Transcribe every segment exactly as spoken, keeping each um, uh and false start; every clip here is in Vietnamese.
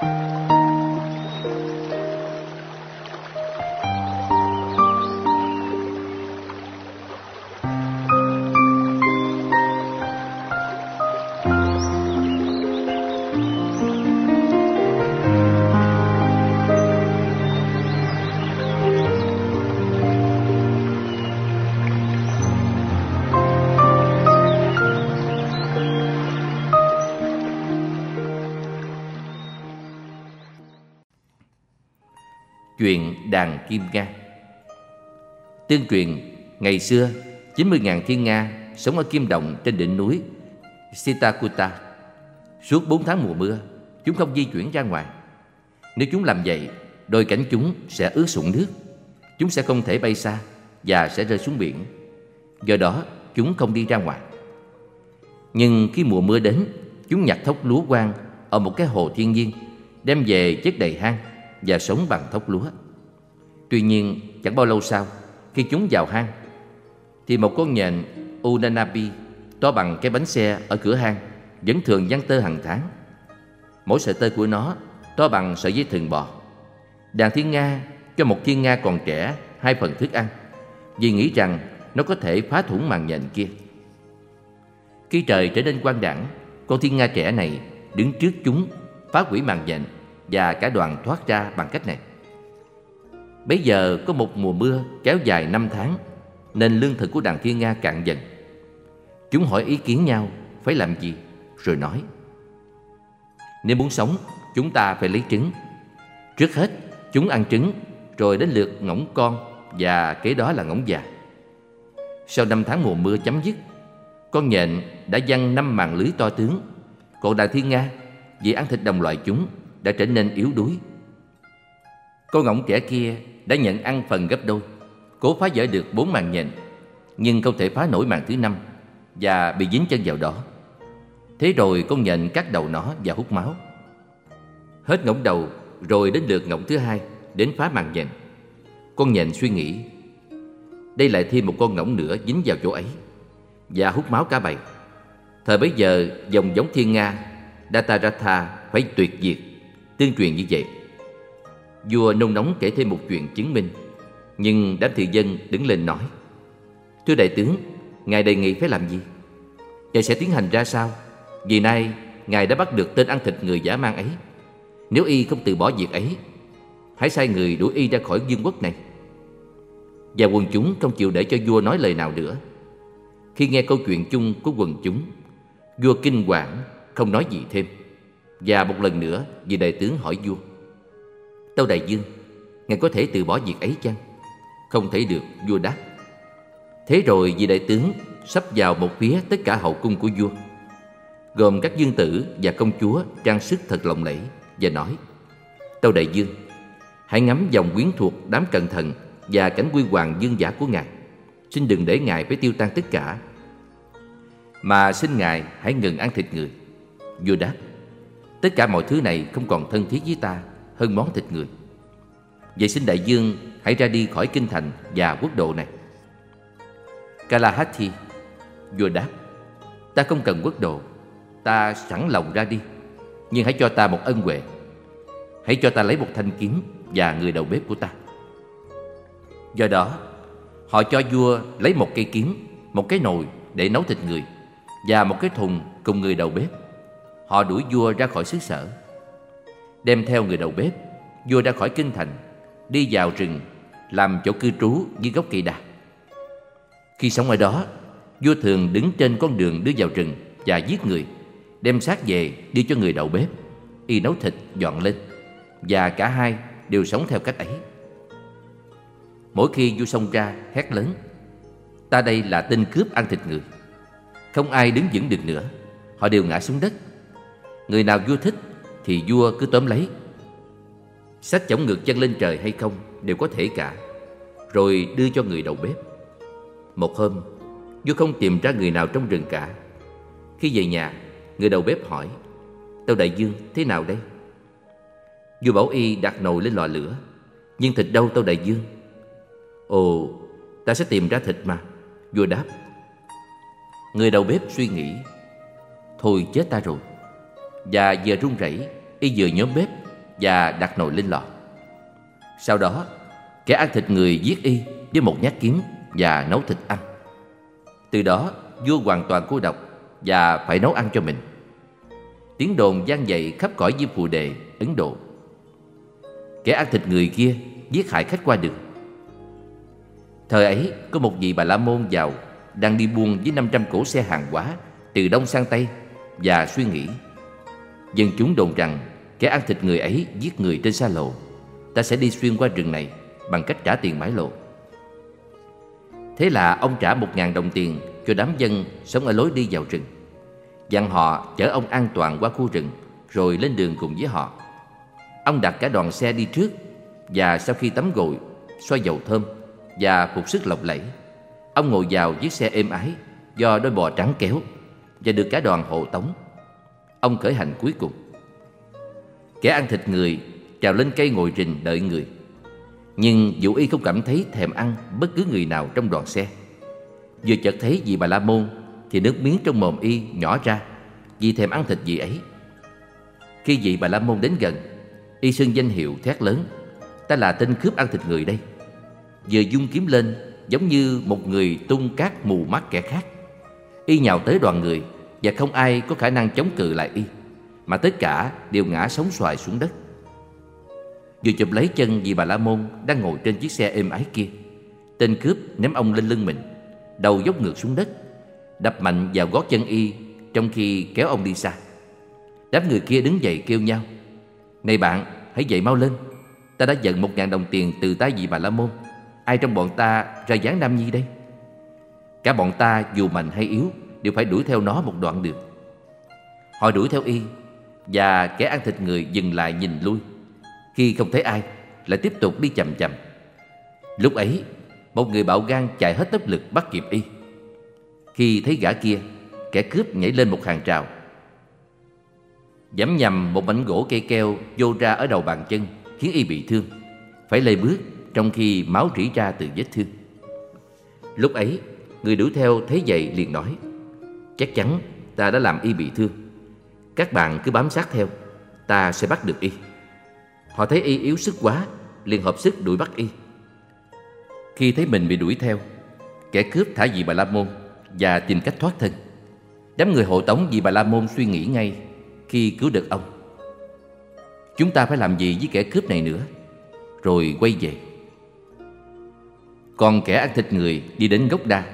Chuyện đàn Kim Nga. Tương truyền, ngày xưa chín mươi nghìn thiên nga sống ở kim đồng trên đỉnh núi Sitakuta. Suốt bốn tháng mùa mưa, chúng không di chuyển ra ngoài. Nếu chúng làm vậy, đôi cánh chúng sẽ ướt sũng nước. Chúng sẽ không thể bay xa và sẽ rơi xuống biển. Do đó, chúng không đi ra ngoài. Nhưng khi mùa mưa đến, chúng nhặt thóc lúa quang ở một cái hồ thiên nhiên, đem về chất đầy hang và sống bằng thóc lúa. Tuy nhiên, chẳng bao lâu sau, khi chúng vào hang, thì một con nhện Unanabi to bằng cái bánh xe ở cửa hang vẫn thường giăng tơ hàng tháng. Mỗi sợi tơ của nó to bằng sợi dây thừng bò. Đàn thiên nga cho một thiên nga còn trẻ hai phần thức ăn, vì nghĩ rằng nó có thể phá thủng màn nhện kia. Khi trời trở nên quang đãng, con thiên nga trẻ này đứng trước chúng, phá hủy màn nhện, và cả đoàn thoát ra bằng cách này. Bấy giờ có một mùa mưa kéo dài năm tháng, nên lương thực của đàn thiên nga cạn dần. Chúng hỏi ý kiến nhau phải làm gì, rồi nói: nếu muốn sống, chúng ta phải lấy trứng. Trước hết, chúng ăn trứng, rồi đến lượt ngỗng con, và kế đó là ngỗng già. Sau năm tháng mùa mưa chấm dứt, con nhện đã giăng năm màn lưới to tướng, còn đàn thiên nga vì ăn thịt đồng loại chúng đã trở nên yếu đuối. Con ngỗng trẻ kia đã nhận ăn phần gấp đôi, cố phá vỡ được bốn màn nhện, nhưng không thể phá nổi màn thứ năm và bị dính chân vào đó. Thế rồi con nhện cắt đầu nó và hút máu. Hết ngỗng đầu, rồi đến lượt ngỗng thứ hai đến phá màn nhện. Con nhện suy nghĩ, đây lại thêm một con ngỗng nữa dính vào chỗ ấy và hút máu cả bầy. Thời bấy giờ, dòng giống thiên nga Dataratha phải tuyệt diệt. Tương truyền như vậy. Vua nôn nóng kể thêm một chuyện chứng minh, nhưng đám thị dân đứng lên nói: thưa đại tướng, ngài đề nghị phải làm gì? Ngài sẽ tiến hành ra sao? Vì nay ngài đã bắt được tên ăn thịt người dã man ấy. Nếu y không từ bỏ việc ấy, hãy sai người đuổi y ra khỏi vương quốc này. Và quần chúng không chịu để cho vua nói lời nào nữa. Khi nghe câu chuyện chung của quần chúng, vua kinh hoàng, không nói gì thêm. Và một lần nữa, vị đại tướng hỏi vua: tâu đại vương, ngài có thể từ bỏ việc ấy chăng? Không thể được, vua đáp. Thế rồi vị đại tướng sắp vào một phía tất cả hậu cung của vua, gồm các vương tử và công chúa trang sức thật lộng lẫy, và nói: tâu đại vương, hãy ngắm dòng quyến thuộc đám cận thần và cảnh huy hoàng vương giả của ngài. Xin đừng để ngài phải tiêu tan tất cả, mà xin ngài hãy ngừng ăn thịt người. Vua đáp: tất cả mọi thứ này không còn thân thiết với ta hơn món thịt người. Vậy xin đại vương hãy ra đi khỏi kinh thành và quốc độ này. Kalahati, vua đáp: ta không cần quốc độ, ta sẵn lòng ra đi, nhưng hãy cho ta một ân huệ. Hãy cho ta lấy một thanh kiếm và người đầu bếp của ta. Do đó, họ cho vua lấy một cây kiếm, một cái nồi để nấu thịt người, và một cái thùng cùng người đầu bếp. Họ đuổi vua ra khỏi xứ sở. Đem theo người đầu bếp, vua ra khỏi kinh thành, đi vào rừng, làm chỗ cư trú dưới gốc cây đa. Khi sống ở đó, vua thường đứng trên con đường đưa vào rừng và giết người, đem xác về đưa cho người đầu bếp, y nấu thịt dọn lên, và cả hai đều sống theo cách ấy. Mỗi khi vua xông ra hét lớn: ta đây là tên cướp ăn thịt người. Không ai đứng vững được nữa, họ đều ngã xuống đất. Người nào vua thích thì vua cứ tóm lấy. Xách chổng ngược chân lên trời hay không đều có thể cả, rồi đưa cho người đầu bếp. Một hôm, vua không tìm ra người nào trong rừng cả. Khi về nhà, người đầu bếp hỏi: tâu đại vương, thế nào đây? Vua bảo y đặt nồi lên lò lửa. Nhưng thịt đâu tâu đại vương? Ồ, ta sẽ tìm ra thịt mà, vua đáp. Người đầu bếp suy nghĩ: thôi chết ta rồi. Và vừa run rẩy, y vừa nhóm bếp và đặt nồi lên lò. Sau đó, kẻ ăn thịt người giết y với một nhát kiếm và nấu thịt ăn. Từ đó, vua hoàn toàn cô độc và phải nấu ăn cho mình. Tiếng đồn vang dậy khắp cõi Diêm Phù Đề, Ấn Độ. Kẻ ăn thịt người kia giết hại khách qua đường. Thời ấy, có một vị Bà La Môn giàu đang đi buôn với năm trăm cỗ xe hàng hóa từ Đông sang Tây và suy nghĩ: dân chúng đồn rằng kẻ ăn thịt người ấy giết người trên xa lộ. Ta sẽ đi xuyên qua rừng này bằng cách trả tiền mãi lộ. Thế là ông trả một ngàn đồng tiền cho đám dân sống ở lối đi vào rừng, dặn họ chở ông an toàn qua khu rừng, rồi lên đường cùng với họ. Ông đặt cả đoàn xe đi trước, và sau khi tắm gội, xoa dầu thơm và phục sức lộng lẫy, ông ngồi vào chiếc xe êm ái do đôi bò trắng kéo và được cả đoàn hộ tống. Ông khởi hành cuối cùng. Kẻ ăn thịt người trèo lên cây ngồi rình đợi người. Nhưng dù y không cảm thấy thèm ăn bất cứ người nào trong đoàn xe. Vừa chợt thấy vị Bà La Môn thì nước miếng trong mồm y nhỏ ra vì thèm ăn thịt vị ấy. Khi vị Bà La Môn đến gần, y xưng danh hiệu thét lớn: ta là tên cướp ăn thịt người đây. Vừa vung kiếm lên, giống như một người tung cát mù mắt kẻ khác. Y nhào tới đoàn người, và không ai có khả năng chống cự lại y, mà tất cả đều ngã sóng xoài xuống đất. Vừa chụp lấy chân vị Bà La Môn đang ngồi trên chiếc xe êm ái kia, tên cướp ném ông lên lưng mình, đầu dốc ngược xuống đất, đập mạnh vào gót chân y, trong khi kéo ông đi xa. Đám người kia đứng dậy kêu nhau: này bạn, hãy dậy mau lên. Ta đã nhận một ngàn đồng tiền từ tay vị Bà La Môn. Ai trong bọn ta ra dáng nam nhi đây? Cả bọn ta dù mạnh hay yếu đều phải đuổi theo nó một đoạn đường. Họ đuổi theo y, và kẻ ăn thịt người dừng lại nhìn lui. Khi không thấy ai, lại tiếp tục đi chậm chậm. Lúc ấy, một người bạo gan chạy hết tốc lực bắt kịp y. Khi thấy gã kia, kẻ cướp nhảy lên một hàng rào, giẫm nhầm một mảnh gỗ cây keo vô ra ở đầu bàn chân, khiến y bị thương, phải lê bước trong khi máu rỉ ra từ vết thương. Lúc ấy, người đuổi theo thấy vậy liền nói: chắc chắn ta đã làm y bị thương. Các bạn cứ bám sát theo, ta sẽ bắt được y. Họ thấy y yếu sức quá, liền hợp sức đuổi bắt y. Khi thấy mình bị đuổi theo, kẻ cướp thả vị Bà La Môn và tìm cách thoát thân. Đám người hộ tống vị Bà La Môn suy nghĩ ngay khi cứu được ông: chúng ta phải làm gì với kẻ cướp này nữa? Rồi quay về. Còn kẻ ăn thịt người đi đến gốc đa,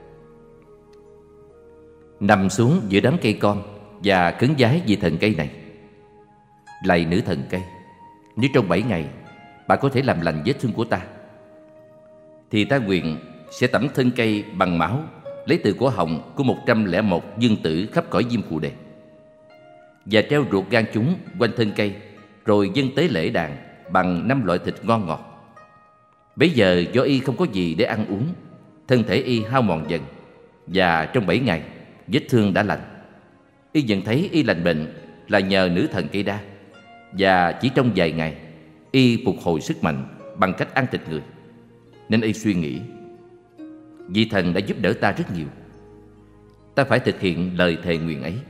nằm xuống giữa đám cây con và khấn vái vì thần cây này: lạy nữ thần cây, nếu trong bảy ngày bà có thể làm lành vết thương của ta, thì ta nguyện sẽ tẩm thân cây bằng máu lấy từ cổ họng của một trăm lẻ một dương tử khắp cõi Diêm Phù Đề, và treo ruột gan chúng quanh thân cây, rồi dâng tế lễ đàn bằng năm loại thịt ngon ngọt. Bấy giờ do y không có gì để ăn uống, thân thể y hao mòn dần, và trong bảy ngày vết thương đã lành. Y nhận thấy y lành bệnh là nhờ nữ thần cây đa, và chỉ trong vài ngày y phục hồi sức mạnh bằng cách ăn thịt người. Nên y suy nghĩ: vị thần đã giúp đỡ ta rất nhiều, ta phải thực hiện lời thề nguyện ấy.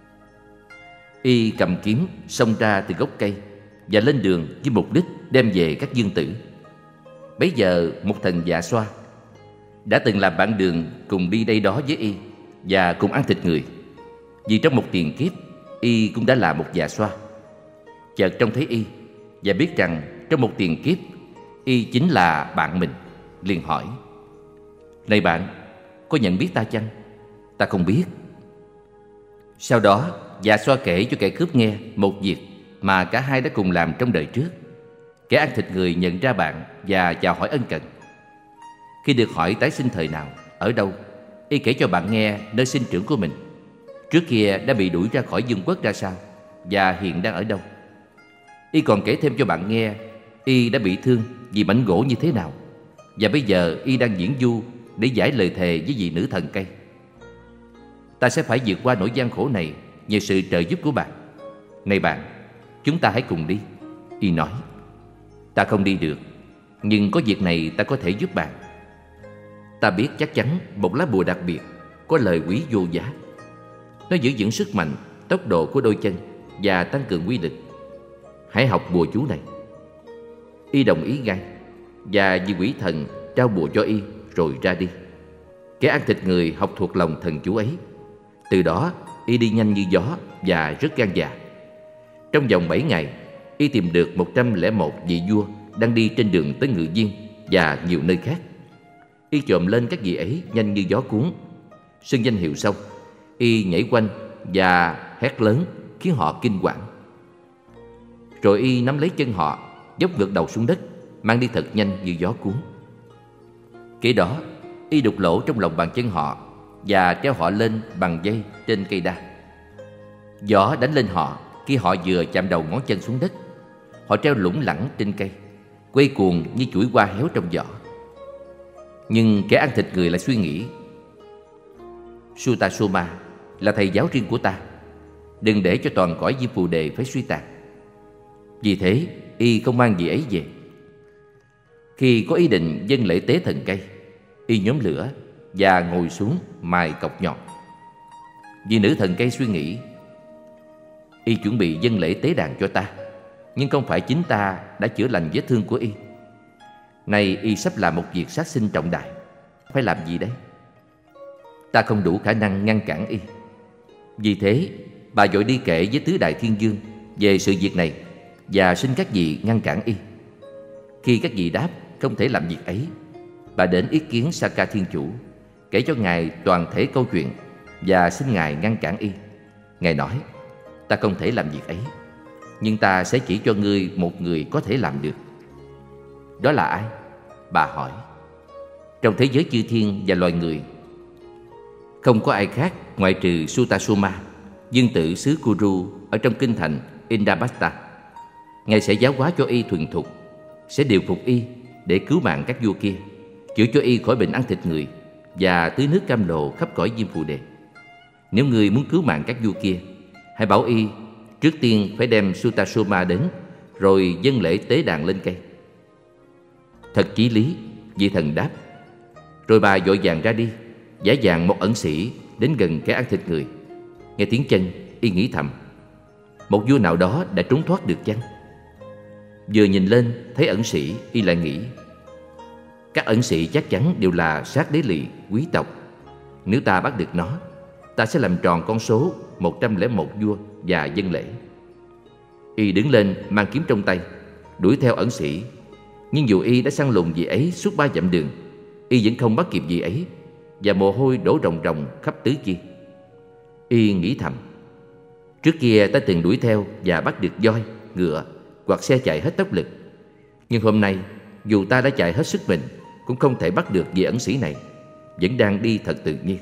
Y cầm kiếm xông ra từ gốc cây và lên đường với mục đích đem về các dương tử. Bấy giờ một thần dạ xoa đã từng làm bạn đường cùng đi đây đó với y và cùng ăn thịt người, vì trong một tiền kiếp y cũng đã là một dạ xoa, chợt trông thấy y và biết rằng trong một tiền kiếp y chính là bạn mình, liền hỏi: này bạn, có nhận biết ta chăng? Ta không biết. Sau đó dạ xoa kể cho kẻ cướp nghe một việc mà cả hai đã cùng làm trong đời trước. Kẻ ăn thịt người nhận ra bạn và chào hỏi ân cần. Khi được hỏi tái sinh thời nào, ở đâu, y kể cho bạn nghe nơi sinh trưởng của mình, trước kia đã bị đuổi ra khỏi vương quốc ra sao, và hiện đang ở đâu. Y còn kể thêm cho bạn nghe y đã bị thương vì mảnh gỗ như thế nào, và bây giờ y đang diễn du để giải lời thề với vị nữ thần cây. Ta sẽ phải vượt qua nỗi gian khổ này nhờ sự trợ giúp của bạn. Này bạn, chúng ta hãy cùng đi. Y nói: ta không đi được, nhưng có việc này ta có thể giúp bạn. Ta biết chắc chắn một lá bùa đặc biệt có lời quý vô giá. Nó giữ vững sức mạnh, tốc độ của đôi chân và tăng cường quy lực. hãy học bùa chú này. Y đồng ý ngay, và vị quỷ thần trao bùa cho y rồi ra đi. Kẻ ăn thịt người học thuộc lòng thần chú ấy. Từ đó y đi nhanh như gió và rất gan dạ. Trong vòng bảy ngày, y tìm được một trăm lẻ một vị vua đang đi trên đường tới Ngự Viên và nhiều nơi khác. Y chồm lên các vị ấy nhanh như gió cuốn. Xưng danh hiệu xong, y nhảy quanh và hét lớn khiến họ kinh hoảng. Rồi y nắm lấy chân họ, dốc ngược đầu xuống đất, mang đi thật nhanh như gió cuốn. Kế đó, y đục lỗ trong lòng bàn chân họ và treo họ lên bằng dây trên cây đa. Gió đánh lên họ khi họ vừa chạm đầu ngón chân xuống đất. Họ treo lủng lẳng trên cây, quay cuồng như chuỗi hoa héo trong gió. Nhưng kẻ ăn thịt người lại suy nghĩ: Sutasoma là thầy giáo riêng của ta, đừng để cho toàn cõi Diêm Phù Đề phải suy tàn. Vì thế, y không mang vị ấy về. Khi có ý định dâng lễ tế thần cây, y nhóm lửa và ngồi xuống mài cọc nhọn. Vì nữ thần cây suy nghĩ: y chuẩn bị dâng lễ tế đàn cho ta, nhưng không phải chính ta đã chữa lành vết thương của y. Nay y sắp làm một việc sát sinh trọng đại, phải làm gì đấy? Ta không đủ khả năng ngăn cản y. Vì thế, bà vội đi kể với tứ đại thiên vương về sự việc này và xin các vị ngăn cản y. Khi các vị đáp không thể làm việc ấy, bà đến ý kiến Saka Thiên Chủ, kể cho ngài toàn thể câu chuyện và xin ngài ngăn cản y. Ngài nói: ta không thể làm việc ấy, nhưng ta sẽ chỉ cho ngươi một người có thể làm được. Đó là ai? Bà hỏi. Trong thế giới chư thiên và loài người, không có ai khác ngoại trừ Sutasoma, dương tử xứ Kuru ở trong kinh thành Indabasta. Ngài sẽ giáo hóa cho y thuần thục, sẽ điều phục y để cứu mạng các vua kia, chữa cho y khỏi bệnh ăn thịt người và tưới nước cam lồ khắp cõi Diêm Phù Đề. Nếu người muốn cứu mạng các vua kia, hãy bảo y trước tiên phải đem Sutasoma đến, rồi dâng lễ tế đàn lên cây. Thật chí lý, vị thần đáp. Rồi bà vội vàng ra đi, giả dạng một ẩn sĩ đến gần kẻ ăn thịt người. Nghe tiếng chân, y nghĩ thầm: một vua nào đó đã trốn thoát được chăng? Vừa nhìn lên thấy ẩn sĩ, y lại nghĩ: các ẩn sĩ chắc chắn đều là sát đế lỵ, quý tộc. Nếu ta bắt được nó, ta sẽ làm tròn con số một trăm lẻ một vua và dâng lễ. Y đứng lên mang kiếm trong tay, đuổi theo ẩn sĩ. Nhưng dù y đã săn lùng vị ấy suốt ba dặm đường, y vẫn không bắt kịp vị ấy, và mồ hôi đổ ròng ròng khắp tứ chi. Y nghĩ thầm: trước kia ta từng đuổi theo và bắt được voi, ngựa hoặc xe chạy hết tốc lực, nhưng hôm nay dù ta đã chạy hết sức mình cũng không thể bắt được vị ẩn sĩ này, vẫn đang đi thật tự nhiên.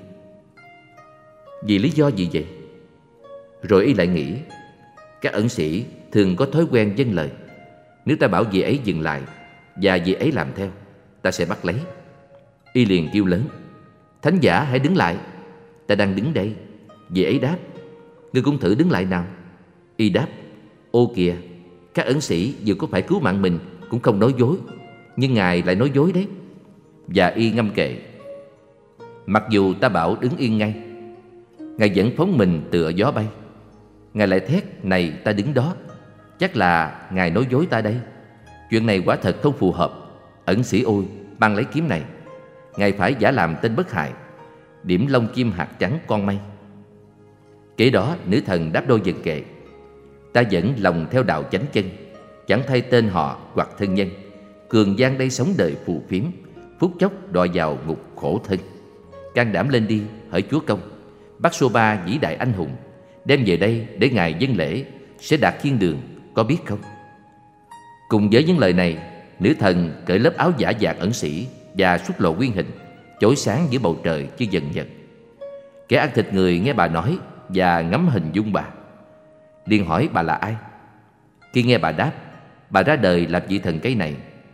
Vì lý do gì vậy? Rồi y lại nghĩ: các ẩn sĩ thường có thói quen vâng lời. Nếu ta bảo vị ấy dừng lại và vị ấy làm theo, ta sẽ bắt lấy. Y liền kêu lớn: thánh giả hãy đứng lại. Ta đang đứng đây. Vị ấy đáp: ngươi cũng thử đứng lại nào. Y đáp: ô kìa, các ẩn sĩ dù có phải cứu mạng mình cũng không nói dối, nhưng ngài lại nói dối đấy. Và y ngâm kệ: mặc dù ta bảo đứng yên ngay, ngài vẫn phóng mình tựa gió bay. Ngài lại thét: này, ta đứng đó. Chắc là ngài nói dối ta đây. Chuyện này quả thật không phù hợp. Ẩn sĩ ôi, mang lấy kiếm này. Ngài phải giả làm tên bất hại, điểm lông chim hạt trắng con mây. Kế đó nữ thần đáp đôi dần kệ: ta vẫn lòng theo đạo chánh chân, chẳng thay tên họ hoặc thân nhân. Cường gian đây sống đời phù phiếm, phút chốc đọa vào ngục khổ thân. Can đảm lên đi, hỡi chúa công, bắt Soba vĩ đại anh hùng, đem về đây để ngài dâng lễ, sẽ đạt thiên đường, có biết không? Cùng với những lời này, nữ thần cởi lớp áo giả dạng ẩn sĩ và xuất lộ nguyên hình, chói sáng giữa bầu trời như dần dần. Kẻ ăn thịt người nghe bà nói và ngắm hình dung bà, liền hỏi bà là ai. Khi nghe bà đáp, bà ra đời làm vị thần cây này.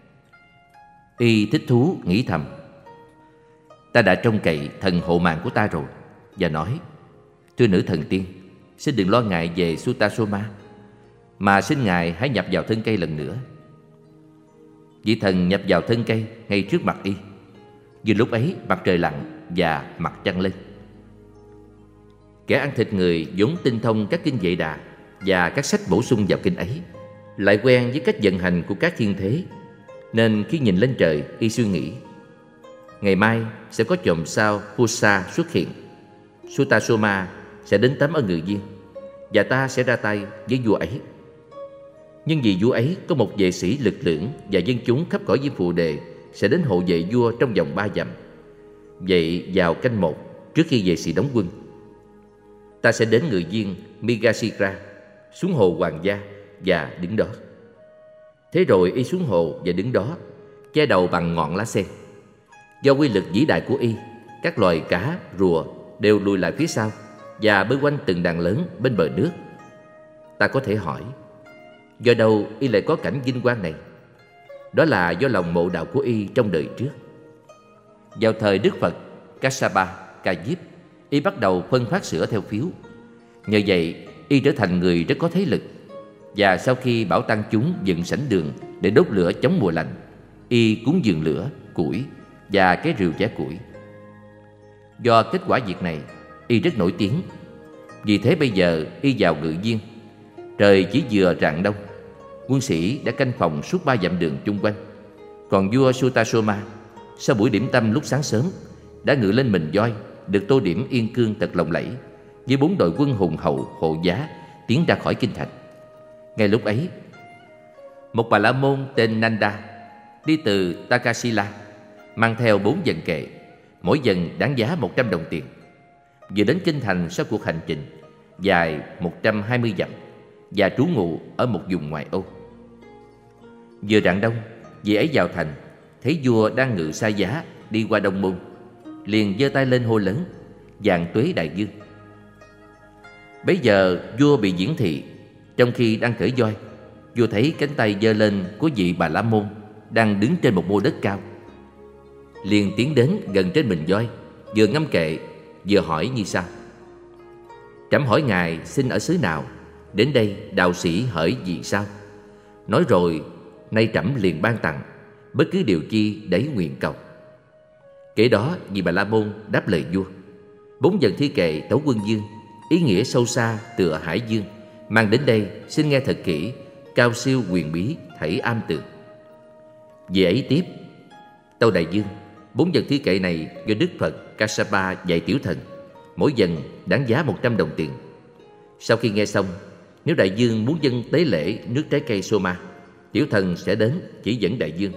Y thích thú nghĩ thầm: ta đã trông cậy thần hộ mạng của ta rồi, và nói: thưa nữ thần tiên, xin đừng lo ngại về Sutasoma, mà xin ngài hãy nhập vào thân cây lần nữa. Vị thần nhập vào thân cây ngay trước mặt y. Vừa lúc ấy mặt trời lặn và mặt trăng lên. Kẻ ăn thịt người vốn tinh thông các kinh Vệ Đà và các sách bổ sung vào kinh ấy. lại quen với cách vận hành của các thiên thế, nên khi nhìn lên trời, y suy nghĩ: ngày mai sẽ có chòm sao Pusa xuất hiện. Sutasoma sẽ đến tắm ở Ngự Viên, và ta sẽ ra tay với vua ấy. Nhưng vì vua ấy có một vệ sĩ lực lưỡng và dân chúng khắp cõi Diêm Phù Đề sẽ đến hộ vệ vua trong vòng ba dặm. Vậy vào canh một, trước khi vệ sĩ đóng quân, ta sẽ đến Ngự Viên Migashira, xuống hồ Hoàng gia và đứng đó. Thế rồi y xuống hồ và đứng đó, che đầu bằng ngọn lá sen. Do quy lực vĩ đại của y, các loài cá, rùa đều lùi lại phía sau và bơi quanh từng đàn lớn bên bờ nước. Ta có thể hỏi, do đâu y lại có cảnh vinh quang này? Đó là do lòng mộ đạo của y trong đời trước. Vào thời Đức Phật Kassapa, Ca Diếp, y bắt đầu phân phát sữa theo phiếu. Nhờ vậy, y trở thành người rất có thế lực. Và sau khi bảo tăng chúng dựng sảnh đường để đốt lửa chống mùa lạnh, y cúng dường lửa, củi và cái rìu chẻ củi. Do kết quả việc này, y rất nổi tiếng. Vì thế bây giờ y vào Ngự Viên, trời chỉ vừa rạng đông, quân sĩ đã canh phòng suốt ba dặm đường chung quanh. Còn vua Sutasoma, sau buổi điểm tâm lúc sáng sớm, đã ngự lên mình voi, được tô điểm yên cương thật lộng lẫy, với bốn đội quân hùng hậu hộ giá tiến ra khỏi kinh thành. Ngay lúc ấy, một Bà La Môn tên Nanda đi từ Takasila, mang theo bốn dần kệ, mỗi dần đáng giá một trăm đồng tiền, vừa đến kinh thành sau cuộc hành trình dài một trăm hai mươi dặm và trú ngụ ở một vùng ngoại ô. Vừa rạng đông, vị ấy vào thành, thấy vua đang ngự xa giá đi qua Đông Môn, liền giơ tay lên hô lớn: vạn tuế đại vương. Bấy giờ vua bị diễn thị, trong khi đang cởi voi, vua thấy cánh tay giơ lên của vị Bà La Môn đang đứng trên một mô đất cao, liền tiến đến gần trên mình voi, vừa ngâm kệ vừa hỏi như sau: trẫm hỏi ngài sinh ở xứ nào, đến đây đạo sĩ hỡi vì sao? Nói rồi, nay trẫm liền ban tặng bất cứ điều chi để nguyện cầu. Kể đó, vị Bà La Môn đáp lời vua: bốn dần thi kệ tấu quân dương, ý nghĩa sâu xa tựa hải dương, mang đến đây xin nghe thật kỹ, cao siêu quyền bí thảy am tường. Vị ấy tiếp: tâu đại vương, bốn dần thi kệ này do Đức Phật Kassapa dạy tiểu thần, mỗi dần đáng giá một trăm đồng tiền. Sau khi nghe xong, nếu đại vương muốn dâng tế lễ nước trái cây Soma, tiểu thần sẽ đến chỉ dẫn đại vương.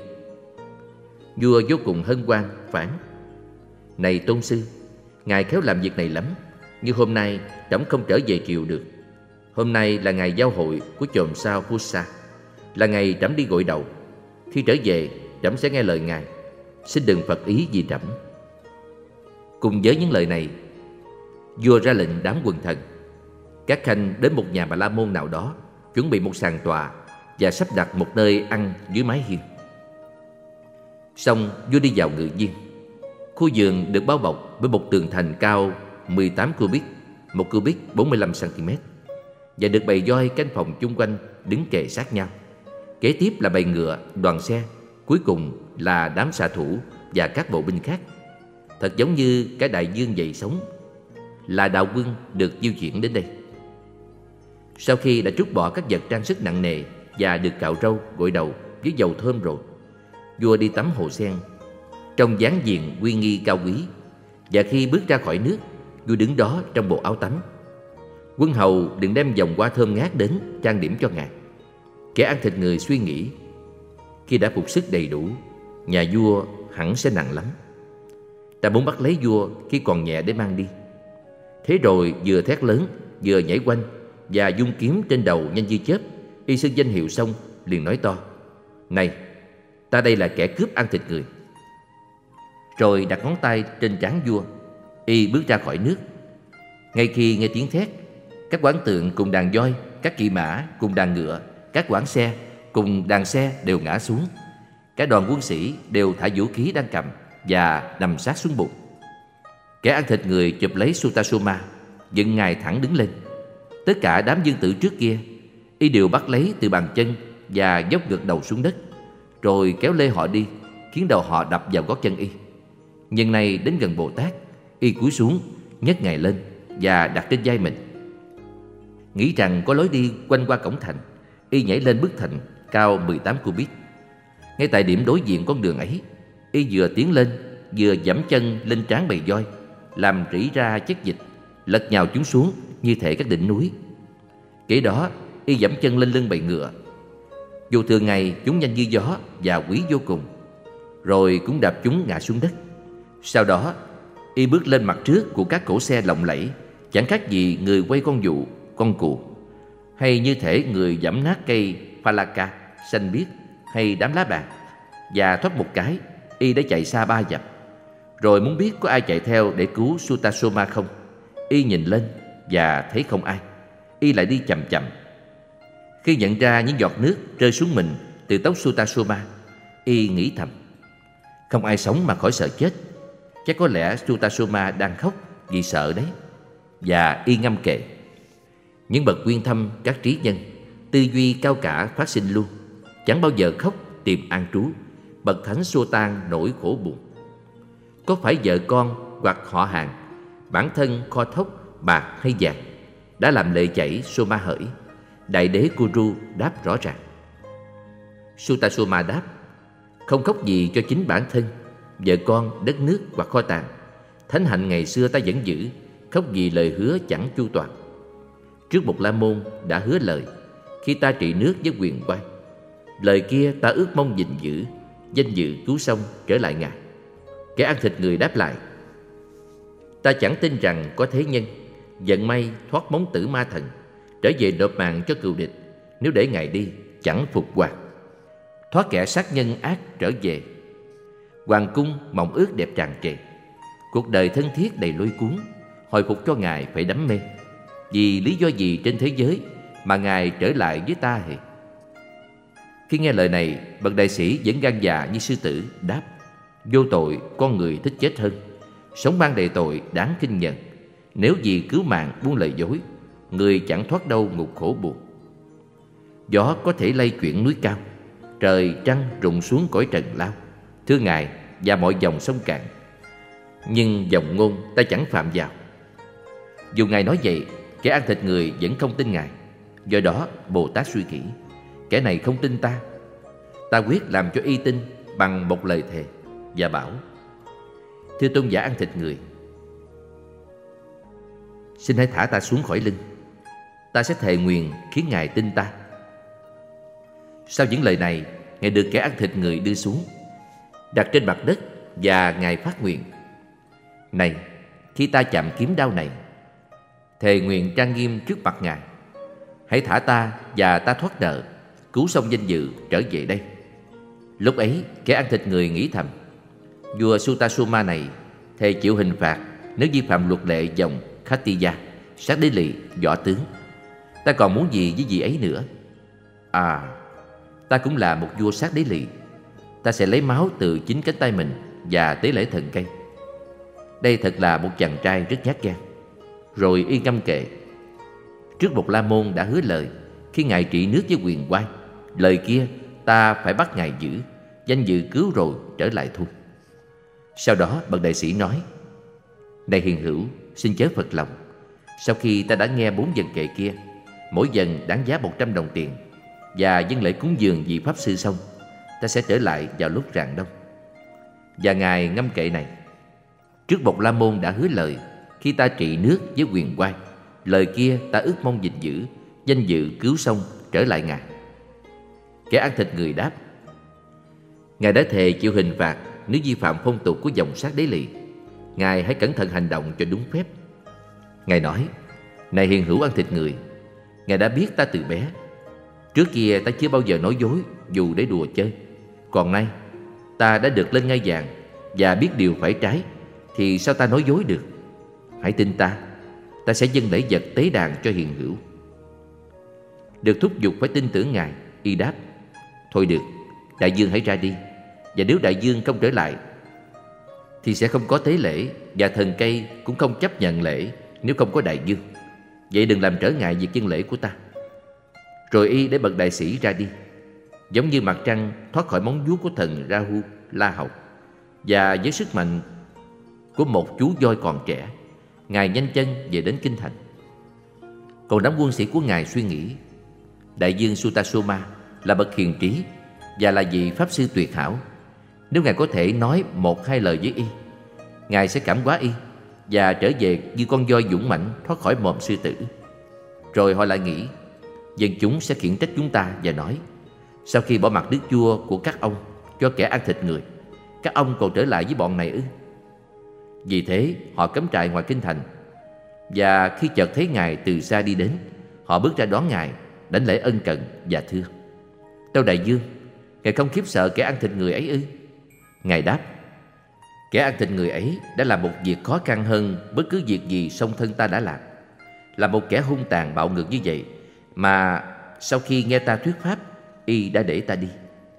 Vua vô cùng hân hoan phán: này tôn sư, ngài khéo làm việc này lắm, nhưng hôm nay trẫm không trở về triều được. Hôm nay là ngày giao hội của chòm sao Pusa, là ngày trẫm đi gội đầu. Khi trở về, trẫm sẽ nghe lời ngài, xin đừng phật ý gì trẫm. Cùng với những lời này, vua ra lệnh đám quần thần, các khanh đến một nhà Bà La Môn nào đó, chuẩn bị một sàn tọa và sắp đặt một nơi ăn dưới mái hiên. Xong, vua đi vào Ngự Viên. Khu vườn được bao bọc với một tường thành cao mười tám cubit, một cubit bốn mươi lăm xăng-ti-mét, và được bầy voi canh phòng chung quanh đứng kề sát nhau. Kế tiếp là bầy ngựa, đoàn xe, cuối cùng là đám xạ thủ và các bộ binh khác. Thật giống như cái đại dương dậy sóng, là đạo quân được diêu chuyển đến đây. Sau khi đã trút bỏ các vật trang sức nặng nề và được cạo râu, gội đầu với dầu thơm rồi, vua đi tắm hồ sen trong dáng diện uy nghi cao quý. Và khi bước ra khỏi nước, vua đứng đó trong bộ áo tắm. Quân hầu đừng đem vòng hoa thơm ngát đến trang điểm cho ngài. Kẻ ăn thịt người suy nghĩ, khi đã phục sức đầy đủ, nhà vua hẳn sẽ nặng lắm. Ta muốn bắt lấy vua khi còn nhẹ để mang đi. Thế rồi vừa thét lớn, vừa nhảy quanh và vung kiếm trên đầu nhanh như chớp. Y xưng danh hiệu xong, liền nói to: này, ta đây là kẻ cướp ăn thịt người. Rồi đặt ngón tay trên trán vua, y bước ra khỏi nước. Ngay khi nghe tiếng thét, các quán tượng cùng đàn voi, các kỵ mã cùng đàn ngựa, các quán xe cùng đàn xe đều ngã xuống. Cả đoàn quân sĩ đều thả vũ khí đang cầm và nằm sát xuống bụng. Kẻ ăn thịt người chụp lấy Sutasoma, dựng ngài thẳng đứng lên. Tất cả đám dương tử trước kia, y đều bắt lấy từ bàn chân và dốc ngược đầu xuống đất, rồi kéo lê họ đi, khiến đầu họ đập vào gót chân y. Nhưng này đến gần Bồ Tát, y cúi xuống, nhấc ngài lên và đặt trên vai mình. Nghĩ rằng có lối đi quanh qua cổng thành, y nhảy lên bức thành cao mười tám cubit. Ngay tại điểm đối diện con đường ấy, y vừa tiến lên, vừa giẫm chân lên trán bầy voi, làm rỉ ra chất dịch, lật nhào chúng xuống như thể các đỉnh núi. Kế đó, y giẫm chân lên lưng bầy ngựa. Dù thường ngày chúng nhanh như gió và quý vô cùng, rồi cũng đạp chúng ngã xuống đất. Sau đó, y bước lên mặt trước của các cỗ xe lộng lẫy, chẳng khác gì người quay con dụ, con cù, hay như thể người giẫm nát cây Phalaka xanh biếc hay đám lá bạc. Và thoát một cái, y đã chạy xa ba dặm. Rồi muốn biết có ai chạy theo để cứu Sutasoma không, y nhìn lên và thấy không ai. Y lại đi chậm chậm. Khi nhận ra những giọt nước rơi xuống mình từ tóc Sutasoma, y nghĩ thầm: không ai sống mà khỏi sợ chết. Chắc có lẽ Sutasoma đang khóc vì sợ đấy. Và y ngâm kệ: những bậc uyên thâm các trí nhân, tư duy cao cả phát sinh luôn, chẳng bao giờ khóc tìm an trú. Bậc thánh xua tan nỗi khổ buồn. Có phải vợ con hoặc họ hàng, bản thân kho thóc bạc hay vàng đã làm lệ chảy Soma hỡi? Đại đế Kuru đáp rõ ràng. Sutasoma đáp: không khóc gì cho chính bản thân, vợ con, đất nước hoặc kho tàng. Thánh hạnh ngày xưa ta vẫn giữ, khóc vì lời hứa chẳng chu toàn. Trước Bột La Môn đã hứa lời khi ta trị nước với quyền quan. Lời kia ta ước mong gìn giữ, danh dự cứu xong trở lại Ngài. Kẻ ăn thịt người đáp lại: ta chẳng tin rằng có thế nhân vận may thoát móng tử ma thần, trở về nộp mạng cho cừu địch, nếu để Ngài đi chẳng phục hoạt. Thoát kẻ sát nhân ác trở về, hoàng cung mộng ước đẹp tràn trề. Cuộc đời thân thiết đầy lôi cuốn, hồi phục cho Ngài phải đắm mê. Vì lý do gì trên thế giới mà Ngài trở lại với ta hề? Khi nghe lời này, bậc đại sĩ vẫn gan dạ như sư tử đáp: vô tội con người thích chết hơn, sống ban đầy tội đáng kinh nhận. Nếu vì cứu mạng buông lời dối, người chẳng thoát đâu ngục khổ buồn. Gió có thể lay chuyển núi cao, trời trăng rụng xuống cõi trần lao, thưa Ngài, và mọi dòng sông cạn. Nhưng dòng ngôn ta chẳng phạm vào. Dù Ngài nói vậy, kẻ ăn thịt người vẫn không tin Ngài. Do đó Bồ Tát suy nghĩ: kẻ này không tin ta, ta quyết làm cho y tin bằng một lời thề, và bảo: thưa tôn giả ăn thịt người, xin hãy thả ta xuống khỏi lưng. Ta sẽ thề nguyền khiến Ngài tin ta. Sau những lời này, Ngài được kẻ ăn thịt người đưa xuống, đặt trên mặt đất, và Ngài phát nguyện: này, khi ta chạm kiếm đao này, thề nguyện trang nghiêm trước mặt Ngài, hãy thả ta và ta thoát nợ, cứu xong danh dự trở về đây. Lúc ấy, kẻ ăn thịt người nghĩ thầm: vua Sutasoma này thề chịu hình phạt nếu vi phạm luật lệ dòng Khattiya, sát đế lỵ, võ tướng. Ta còn muốn gì với vị ấy nữa? À, ta cũng là một vua sát đế lỵ. Ta sẽ lấy máu từ chính cánh tay mình và tế lễ thần cây. Đây thật là một chàng trai rất nhát gan. Rồi y ngâm kệ: trước Bột La Môn đã hứa lời khi Ngài trị nước với quyền quan. Lời kia ta phải bắt Ngài giữ, danh dự cứu rồi trở lại thôi. Sau đó bậc đại sĩ nói: này hiền hữu, xin chớ phật lòng. Sau khi ta đã nghe bốn vần kệ kia, mỗi vần đáng giá một trăm đồng tiền, và dâng lễ cúng dường vị pháp sư xong, ta sẽ trở lại vào lúc rạng đông. Và Ngài ngâm kệ này: trước Bột La Môn đã hứa lời khi ta trị nước với quyền quan. Lời kia ta ước mong gìn giữ, danh dự cứu xong trở lại Ngài. Kẻ ăn thịt người đáp: Ngài đã thề chịu hình phạt nếu vi phạm phong tục của dòng sát đế lỵ. Ngài hãy cẩn thận hành động cho đúng phép. Ngài nói: này hiền hữu ăn thịt người, Ngài đã biết ta từ bé. Trước kia ta chưa bao giờ nói dối dù để đùa chơi. Còn nay ta đã được lên ngai vàng và biết điều phải trái, thì sao ta nói dối được? Hãy tin ta, ta sẽ dâng lễ vật tế đàn cho hiền hữu. Được thúc giục phải tin tưởng Ngài, y đáp: thôi được, đại dương hãy ra đi. Và nếu đại dương không trở lại thì sẽ không có tế lễ, và thần cây cũng không chấp nhận lễ nếu không có đại dương. Vậy đừng làm trở ngại việc dân lễ của ta. Rồi y để bậc đại sĩ ra đi, giống như mặt trăng thoát khỏi móng vuốt của thần Rahu La Hầu. Và với sức mạnh của một chú voi còn trẻ, Ngài nhanh chân về đến kinh thành. Còn đám quân sĩ của Ngài suy nghĩ: Đại dương Sutasoma là bậc hiền trí và là vị pháp sư tuyệt hảo. Nếu Ngài có thể nói một hai lời với y, Ngài sẽ cảm hóa y và trở về như con voi dũng mãnh thoát khỏi mồm sư tử. Rồi họ lại nghĩ dân chúng sẽ khiển trách chúng ta và nói: sau khi bỏ mặc đức vua của các ông cho kẻ ăn thịt người, các ông còn trở lại với bọn này ư? Vì thế họ cắm trại ngoài kinh thành. Và khi chợt thấy Ngài từ xa đi đến, họ bước ra đón Ngài, đảnh lễ ân cần và thưa: tâu đại dương, Ngài không khiếp sợ kẻ ăn thịt người ấy ư? Ngài đáp: kẻ ăn thịt người ấy đã làm một việc khó khăn hơn bất cứ việc gì song thân ta đã làm. Là một kẻ hung tàn bạo ngược như vậy mà sau khi nghe ta thuyết pháp, y đã để ta đi.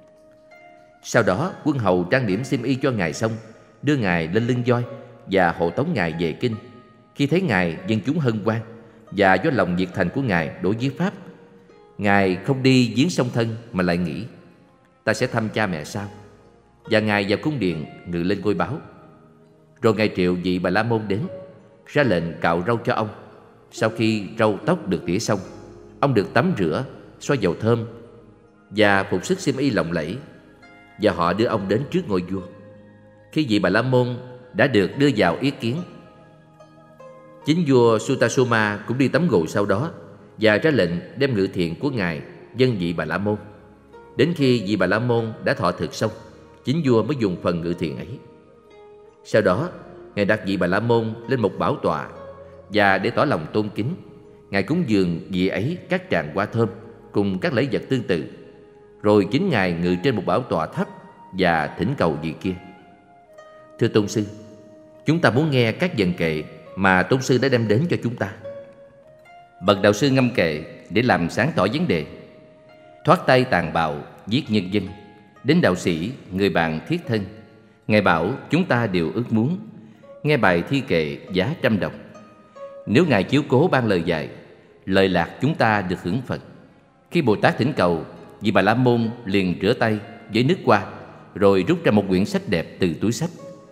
Sau đó quân hầu trang điểm xiêm y cho Ngài xong, đưa Ngài lên lưng voi và hộ tống Ngài về kinh. Khi thấy Ngài, dân chúng hân hoan, và do lòng nhiệt thành của Ngài đối với pháp, Ngài không đi viếng song thân mà lại nghĩ: ta sẽ thăm cha mẹ sau. Và Ngài vào cung điện ngự lên ngôi báo. Rồi Ngài triệu vị Bà La Môn đến, ra lệnh cạo râu cho ông. Sau khi râu tóc được tỉa xong, ông được tắm rửa, xoa dầu thơm và phục sức xiêm y lộng lẫy, và họ đưa ông đến trước ngôi vua. Khi vị Bà La Môn đã được đưa vào ý kiến, chính vua Sutasoma cũng đi tắm gội sau đó và ra lệnh đem ngự thiện của Ngài dâng vị Bà La Môn. Đến khi vị Bà La Môn đã thọ thực xong, chính vua mới dùng phần ngự thiện ấy. Sau đó Ngài đặt vị Bà La Môn lên một bảo tọa, và để tỏ lòng tôn kính, Ngài cúng dường vị ấy các tràng hoa thơm cùng các lễ vật tương tự. Rồi chính Ngài ngự trên một bảo tọa thấp và thỉnh cầu vị kia: thưa tôn sư, chúng ta muốn nghe các vần kệ mà tôn sư đã đem đến cho chúng ta. Bậc đạo sư ngâm kệ để làm sáng tỏ vấn đề. Thoát tay tàn bạo giết nhân dân, đến đạo sĩ người bạn thiết thân. Ngài bảo chúng ta đều ước muốn nghe bài thi kệ giá trăm đồng. Nếu Ngài chiếu cố ban lời dạy, lời lạc chúng ta được hưởng Phật. Khi Bồ Tát thỉnh cầu, vị Bà La Môn liền rửa tay với nước hoa, rồi rút ra một quyển sách đẹp từ túi sách,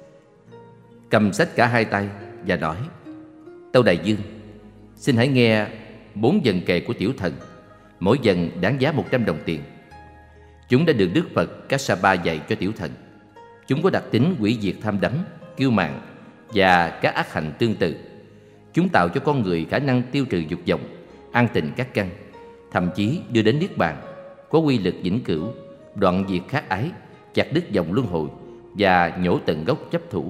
cầm sách cả hai tay và nói: tâu đại dương, xin hãy nghe bốn vần kệ của tiểu thần, mỗi vần đáng giá một trăm đồng tiền. Chúng đã được Đức Phật Kassapa dạy cho tiểu thần. Chúng có đặc tính hủy diệt tham đắm, kiêu mạn và các ác hạnh tương tự. Chúng tạo cho con người khả năng tiêu trừ dục vọng, an tịnh các căn, thậm chí đưa đến niết bàn, có quy lực vĩnh cửu, đoạn diệt khát ái, chặt đứt dòng luân hồi và nhổ tận gốc chấp thủ.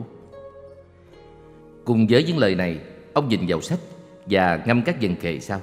Cùng với những lời này, ông nhìn vào sách và ngâm các vần kệ sau: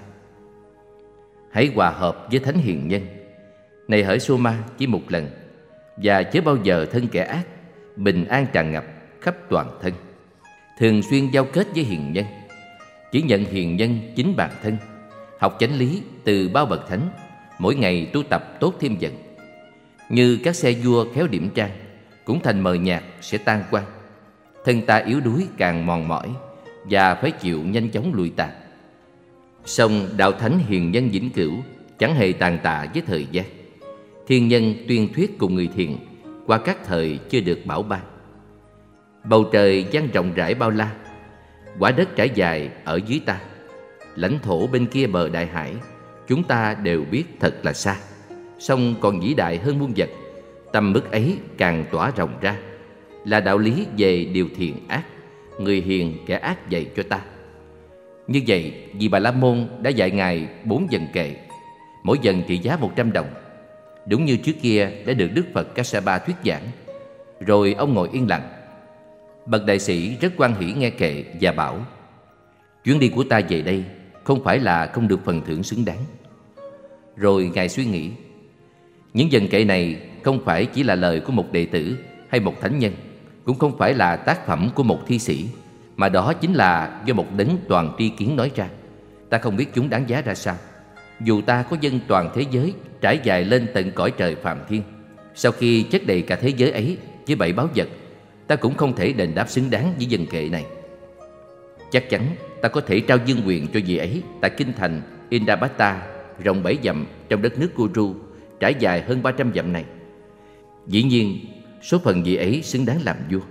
hãy hòa hợp với thánh hiền nhân, này hỡi Soma chỉ một lần, và chớ bao giờ thân kẻ ác, bình an tràn ngập khắp toàn thân. Thường xuyên giao kết với hiền nhân, chỉ nhận hiền nhân chính bản thân, học chánh lý từ bao bậc thánh, mỗi ngày tu tập tốt thêm dần. Như các xe vua khéo điểm trang, cũng thành mờ nhạt sẽ tan quang. Thân ta yếu đuối càng mòn mỏi, và phải chịu nhanh chóng lụi tàn. Song đạo thánh hiền nhân vĩnh cửu chẳng hề tàn tạ với thời gian. Thiên nhân tuyên thuyết cùng người thiền qua các thời chưa được bảo ban. Bầu trời dang rộng rãi bao la, quả đất trải dài ở dưới ta, lãnh thổ bên kia bờ đại hải chúng ta đều biết thật là xa, song còn vĩ đại hơn muôn vật. Tầm mức ấy càng tỏa rộng ra, là đạo lý về điều thiện ác, người hiền kẻ ác dạy cho ta. Như vậy, vị Bà La Môn đã dạy Ngài bốn vần kệ, mỗi vần trị giá một trăm đồng, đúng như trước kia đã được Đức Phật Kassapa thuyết giảng. Rồi ông ngồi yên lặng. Bậc đại sĩ rất hoan hỷ nghe kệ và bảo: chuyến đi của ta về đây không phải là không được phần thưởng xứng đáng. Rồi Ngài suy nghĩ, những vần kệ này không phải chỉ là lời của một đệ tử hay một thánh nhân, cũng không phải là tác phẩm của một thi sĩ, mà đó chính là do một đấng toàn tri kiến nói ra. Ta không biết chúng đáng giá ra sao. Dù ta có dâng toàn thế giới trải dài lên tận cõi trời phàm thiên, sau khi chất đầy cả thế giới ấy với bảy báu vật, ta cũng không thể đền đáp xứng đáng với vần kệ này. Chắc chắn ta có thể trao dương quyền cho vị ấy tại kinh thành Indabata, rộng bảy dặm trong đất nước Kuru, trải dài hơn ba trăm dặm này. Dĩ nhiên, số phận vị ấy xứng đáng làm vua.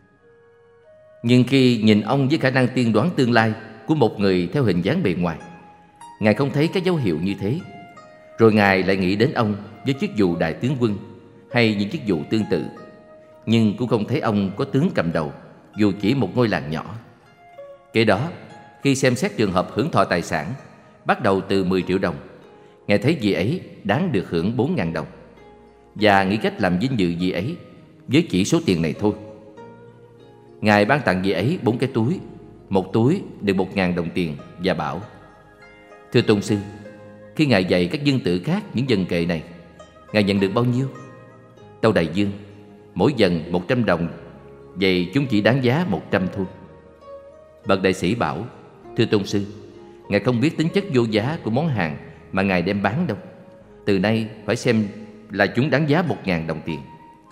Nhưng khi nhìn ông với khả năng tiên đoán tương lai của một người theo hình dáng bề ngoài, Ngài không thấy các dấu hiệu như thế. Rồi Ngài lại nghĩ đến ông với chức vụ đại tướng quân hay những chức vụ tương tự, nhưng cũng không thấy ông có tướng cầm đầu, dù chỉ một ngôi làng nhỏ. Kế đó, khi xem xét trường hợp hưởng thọ tài sản, bắt đầu từ mười triệu đồng, Ngài thấy vị ấy đáng được hưởng bốn ngàn đồng, và nghĩ cách làm vinh dự vị ấy với chỉ số tiền này thôi. Ngài ban tặng vị ấy bốn cái túi, một túi được một ngàn đồng tiền, và bảo: Thưa tôn sư, khi Ngài dạy các dương tử khác những dần kệ này, Ngài nhận được bao nhiêu? Tâu đại dương: Mỗi dần một trăm đồng, vậy chúng chỉ đáng giá một trăm thôi. Bậc đại sĩ bảo: Thưa tôn sư, Ngài không biết tính chất vô giá của món hàng mà Ngài đem bán đâu. Từ nay phải xem là chúng đáng giá một ngàn đồng tiền.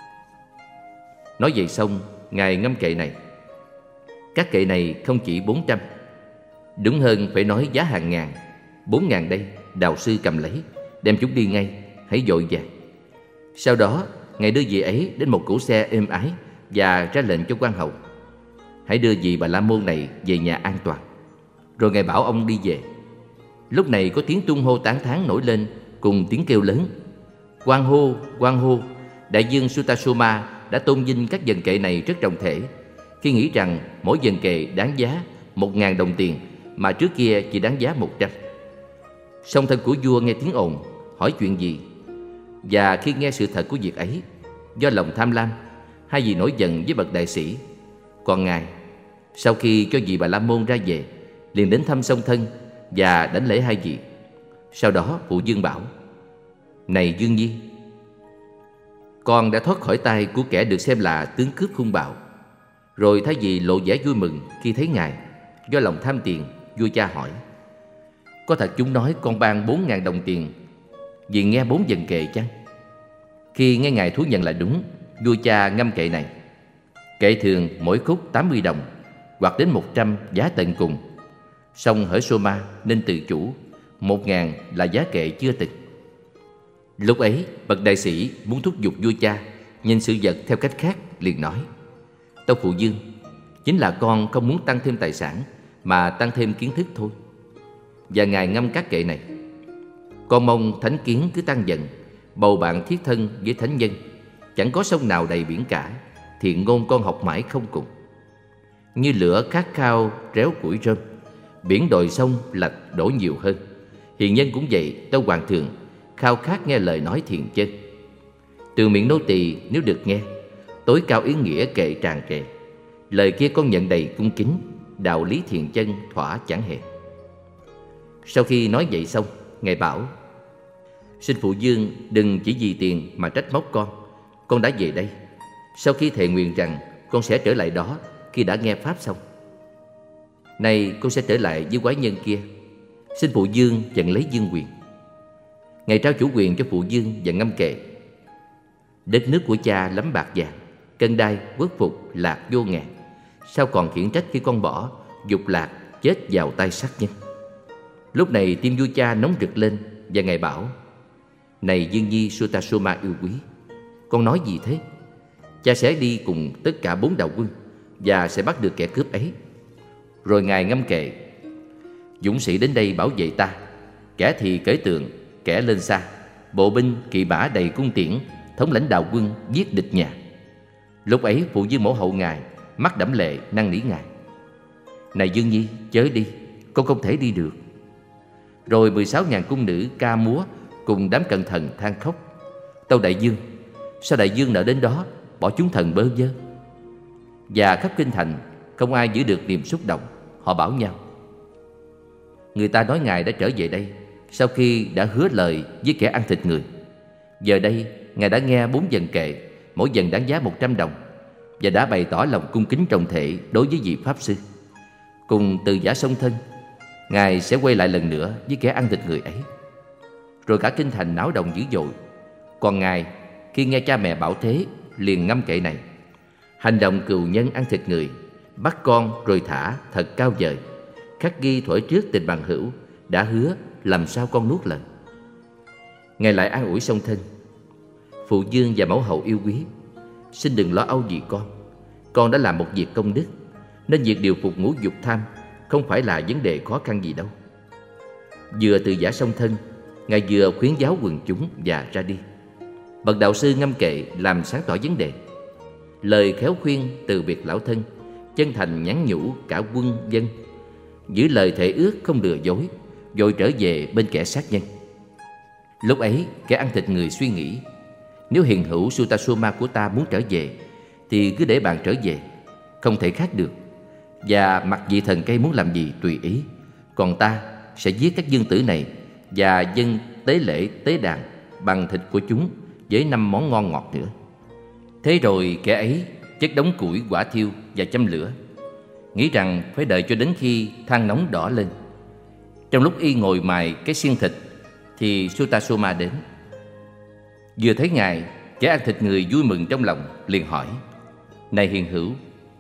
Nói vậy xong, Ngài ngâm kệ này: Các kệ này không chỉ bốn trăm, đúng hơn phải nói giá hàng ngàn. Bốn ngàn đây, đạo sư cầm lấy, đem chúng đi ngay, hãy vội vàng. Sau đó, Ngài đưa vị ấy đến một cỗ xe êm ái và ra lệnh cho quan hầu: Hãy đưa vị Bà La Môn này về nhà an toàn. Rồi Ngài bảo ông đi về. Lúc này có tiếng tung hô tán thán nổi lên cùng tiếng kêu lớn: Quan hô, quan hô, đại dương Sutasoma đã tôn vinh các dần kệ này rất trọng thể, khi nghĩ rằng mỗi dần kệ đáng giá một ngàn đồng tiền, mà trước kia chỉ đáng giá một trăm. Song thân của vua nghe tiếng ồn, hỏi chuyện gì, và khi nghe sự thật của việc ấy, do lòng tham lam, hai vị nổi giận với bậc đại sĩ. Còn Ngài, sau khi cho vị Bà La Môn ra về, liền đến thăm song thân và đảnh lễ hai vị. Sau đó phụ dương bảo: Này Dương Nhi, con đã thoát khỏi tay của kẻ được xem là tướng cướp hung bạo. Rồi thay vì lộ vẻ vui mừng khi thấy Ngài, do lòng tham tiền, vua cha hỏi: Có thật chúng nói con ban bốn ngàn đồng tiền vì nghe bốn dần kệ chăng? Khi nghe Ngài thú nhận là đúng, vua cha ngâm kệ này: Kệ thường mỗi khúc tám mươi đồng, hoặc đến một trăm giá tận cùng. Song hỡi Soma nên tự chủ, một ngàn là giá kệ chưa từng. Lúc ấy, bậc đại sĩ muốn thúc giục vua cha nhìn sự vật theo cách khác, liền nói: Tâu phụ dương, chính là con không muốn tăng thêm tài sản, mà tăng thêm kiến thức thôi. Và Ngài ngâm các kệ này: Con mong thánh kiến cứ tăng dần, bầu bạn thiết thân với thánh nhân. Chẳng có sông nào đầy biển cả, thiện ngôn con học mãi không cùng. Như lửa khát khao réo củi rơm, biển đồi sông lạch đổ nhiều hơn. Hiền nhân cũng vậy, tâu hoàng thượng, khao khát nghe lời nói thiền chân. Từ miệng nô tỳ nếu được nghe, tối cao ý nghĩa kệ tràn trề. Lời kia con nhận đầy cung kính, đạo lý thiền chân thỏa chẳng hề. Sau khi nói vậy xong, Ngài bảo: Xin phụ dương đừng chỉ vì tiền mà trách móc con. Con đã về đây, sau khi thề nguyện rằng con sẽ trở lại đó khi đã nghe pháp xong. Nay con sẽ trở lại với quái nhân kia, xin phụ dương nhận lấy dương quyền. Ngài trao chủ quyền cho phụ dương và ngâm kệ: Đất nước của cha lắm bạc vàng, cân đai quốc phục lạc vô ngàn. Sao còn khiển trách khi con bỏ, dục lạc chết vào tay sát nhân. Lúc này tim vua cha nóng rực lên, và Ngài bảo: Này Dương Nhi Sutasoma yêu quý, con nói gì thế? Cha sẽ đi cùng tất cả bốn đạo quân và sẽ bắt được kẻ cướp ấy. Rồi Ngài ngâm kệ: Dũng sĩ đến đây bảo vệ ta, kẻ thì cởi tượng, kẻ lên xa, bộ binh kỵ mã đầy cung tiễn, thống lãnh đạo quân giết địch nhà. Lúc ấy phụ dương mẫu hậu Ngài mắt đẫm lệ năn nỉ Ngài: Này Dương Nhi, chớ đi, con không thể đi được. Rồi mười sáu ngàn cung nữ ca múa cùng đám cận thần than khóc: Tâu đại dương, sao đại dương nỡ đến đó bỏ chúng thần bơ vơ? Và khắp kinh thành không ai giữ được niềm xúc động. Họ bảo nhau: Người ta nói Ngài đã trở về đây sau khi đã hứa lời với kẻ ăn thịt người. Giờ đây Ngài đã nghe bốn dần kệ, mỗi dần đáng giá một trăm đồng, và đã bày tỏ lòng cung kính trọng thể đối với vị pháp sư. Cùng từ giả song thân, Ngài sẽ quay lại lần nữa với kẻ ăn thịt người ấy. Rồi cả kinh thành náo động dữ dội. Còn Ngài, khi nghe cha mẹ bảo thế, liền ngâm kệ này: Hành động cừu nhân ăn thịt người, bắt con rồi thả thật cao vời. Khắc ghi thuở trước tình bằng hữu, đã hứa làm sao con nuốt lời. Ngài lại an ủi song thân: Phụ dương và mẫu hậu yêu quý, xin đừng lo âu vì con. Con đã làm một việc công đức, nên việc điều phục ngũ dục tham không phải là vấn đề khó khăn gì đâu. Vừa từ giả song thân, Ngài vừa khuyến giáo quần chúng và ra đi. Bậc đạo sư ngâm kệ làm sáng tỏ vấn đề. Lời khéo khuyên từ biệt lão thân, chân thành nhắn nhủ cả quân dân, giữ lời thệ ước không lừa dối, rồi trở về bên kẻ sát nhân. Lúc ấy, kẻ ăn thịt người suy nghĩ, nếu hiền hữu Sutasoma của ta muốn trở về thì cứ để bạn trở về, không thể khác được. Và mặc vị thần cây muốn làm gì tùy ý, còn ta sẽ giết các dương tử này và dâng tế lễ tế đàn bằng thịt của chúng với năm món ngon ngọt nữa. Thế rồi kẻ ấy chất đống củi quả thiêu và châm lửa, nghĩ rằng phải đợi cho đến khi than nóng đỏ lên. Trong lúc y ngồi mài cái xiên thịt thì Sutasoma đến. Vừa thấy ngài, kẻ ăn thịt người vui mừng trong lòng, liền hỏi: Này hiền hữu,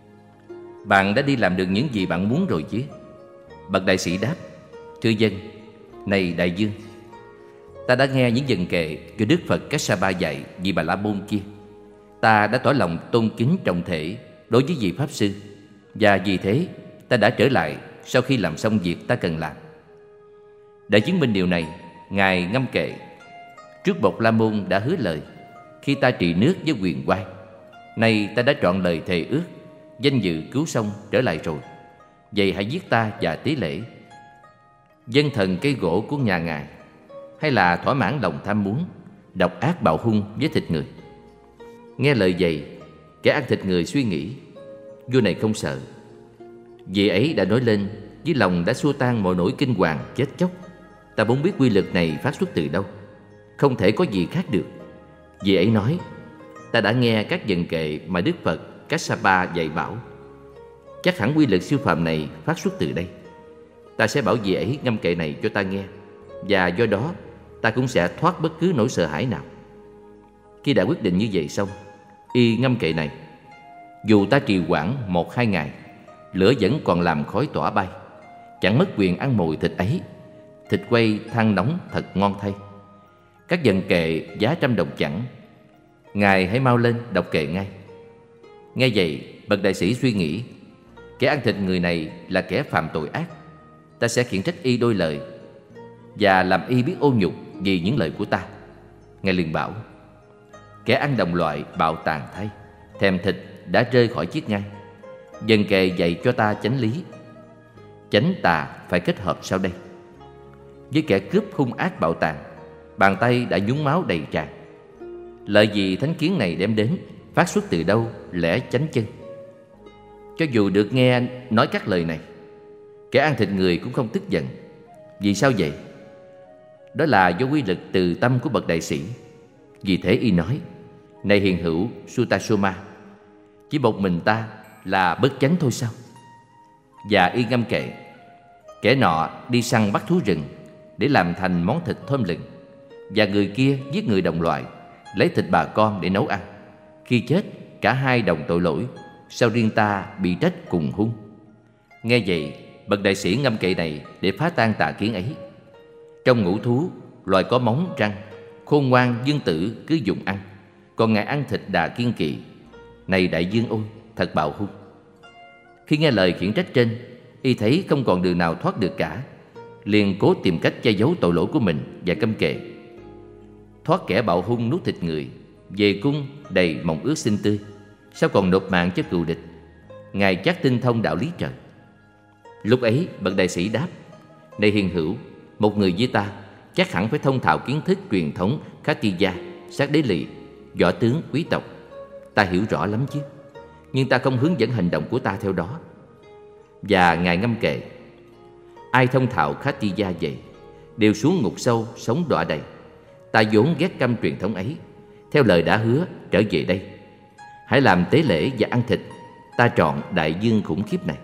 bạn đã đi làm được những gì bạn muốn rồi chứ? Bậc đại sĩ đáp: Thưa dân, này đại dương, ta đã nghe những vần kệ do Đức Phật Kassapa dạy vì Bà La Môn kia. Ta đã tỏ lòng tôn kính trọng thể đối với vị Pháp Sư, và vì thế ta đã trở lại sau khi làm xong việc ta cần làm. Để chứng minh điều này, ngài ngâm kệ: Trước bậc La Môn đã hứa lời khi ta trị nước với quyền oai. Nay ta đã trọn lời thề ước, danh dự cứu xong trở lại rồi. Vậy hãy giết ta và tế lễ, dân thần cây gỗ của nhà ngài, hay là thỏa mãn lòng tham muốn, độc ác bạo hung với thịt người? Nghe lời vậy, kẻ ăn thịt người suy nghĩ, vua này không sợ. Vị ấy đã nói lên với lòng đã xua tan mọi nỗi kinh hoàng chết chóc. Ta muốn biết quy lực này phát xuất từ đâu, không thể có gì khác được. Vị ấy nói: Ta đã nghe các vần kệ mà Đức Phật Kassapa dạy bảo. Chắc hẳn quy lực siêu phàm này phát xuất từ đây. Ta sẽ bảo vị ấy ngâm kệ này cho ta nghe, và do đó ta cũng sẽ thoát bất cứ nỗi sợ hãi nào. Khi đã quyết định như vậy xong, y ngâm kệ này: Dù ta trì hoãn một hai ngày, lửa vẫn còn làm khói tỏa bay, chẳng mất quyền ăn mồi thịt ấy. Thịt quay than nóng thật ngon thay. Các vần kệ giá trăm đồng chẳng. Ngài hãy mau lên đọc kệ ngay. Nghe vậy, bậc đại sĩ suy nghĩ, kẻ ăn thịt người này là kẻ phạm tội ác. Ta sẽ khiển trách y đôi lời, và làm y biết ô nhục vì những lời của ta. Ngài liền bảo: Kẻ ăn đồng loại bạo tàn thay, thèm thịt đã rơi khỏi chiếc ngai. Vần kệ dạy cho ta chánh lý, chánh tà phải kết hợp sau đây. Với kẻ cướp hung ác bạo tàn, bàn tay đã nhúng máu đầy tràn. Lợi gì thánh kiến này đem đến, phát xuất từ đâu lẽ chánh chân? Cho dù được nghe nói các lời này, kẻ ăn thịt người cũng không tức giận. Vì sao vậy? Đó là do quy lực từ tâm của bậc đại sĩ. Vì thế y nói: Này hiền hữu Sutasoma, chỉ một mình ta là bất chánh thôi sao? Và y ngâm kệ: Kẻ nọ đi săn bắt thú rừng để làm thành món thịt thơm lừng, và người kia giết người đồng loại, lấy thịt bà con để nấu ăn. Khi chết, cả hai đồng tội lỗi, sao riêng ta bị trách cùng hung? Nghe vậy, bậc đại sĩ ngâm kệ này để phá tan tà kiến ấy. Trong ngũ thú, loài có móng răng, khôn ngoan dương tử cứ dùng ăn, còn ngài ăn thịt đà kiên kỵ. Này đại dương ôi, thật bạo hung. Khi nghe lời khiển trách trên, y thấy không còn đường nào thoát được cả, liền cố tìm cách che giấu tội lỗi của mình và câm kệ. Thoát kẻ bạo hung nuốt thịt người, về cung đầy mộng ước xinh tươi, sao còn nộp mạng cho cừu địch? Ngài chắc tinh thông đạo lý trời. Lúc ấy bậc đại sĩ đáp: Này hiền hữu, một người như ta chắc hẳn phải thông thạo kiến thức truyền thống Khattiya, sát đế lỵ, võ tướng quý tộc. Ta hiểu rõ lắm chứ, nhưng ta không hướng dẫn hành động của ta theo đó. Và ngài ngâm kệ: Ai thông thạo Khattiya vậy, đều xuống ngục sâu sống đọa đầy. Ta vốn ghét căm truyền thống ấy, theo lời đã hứa trở về đây. Hãy làm tế lễ và ăn thịt, ta trọn đại dương khủng khiếp này.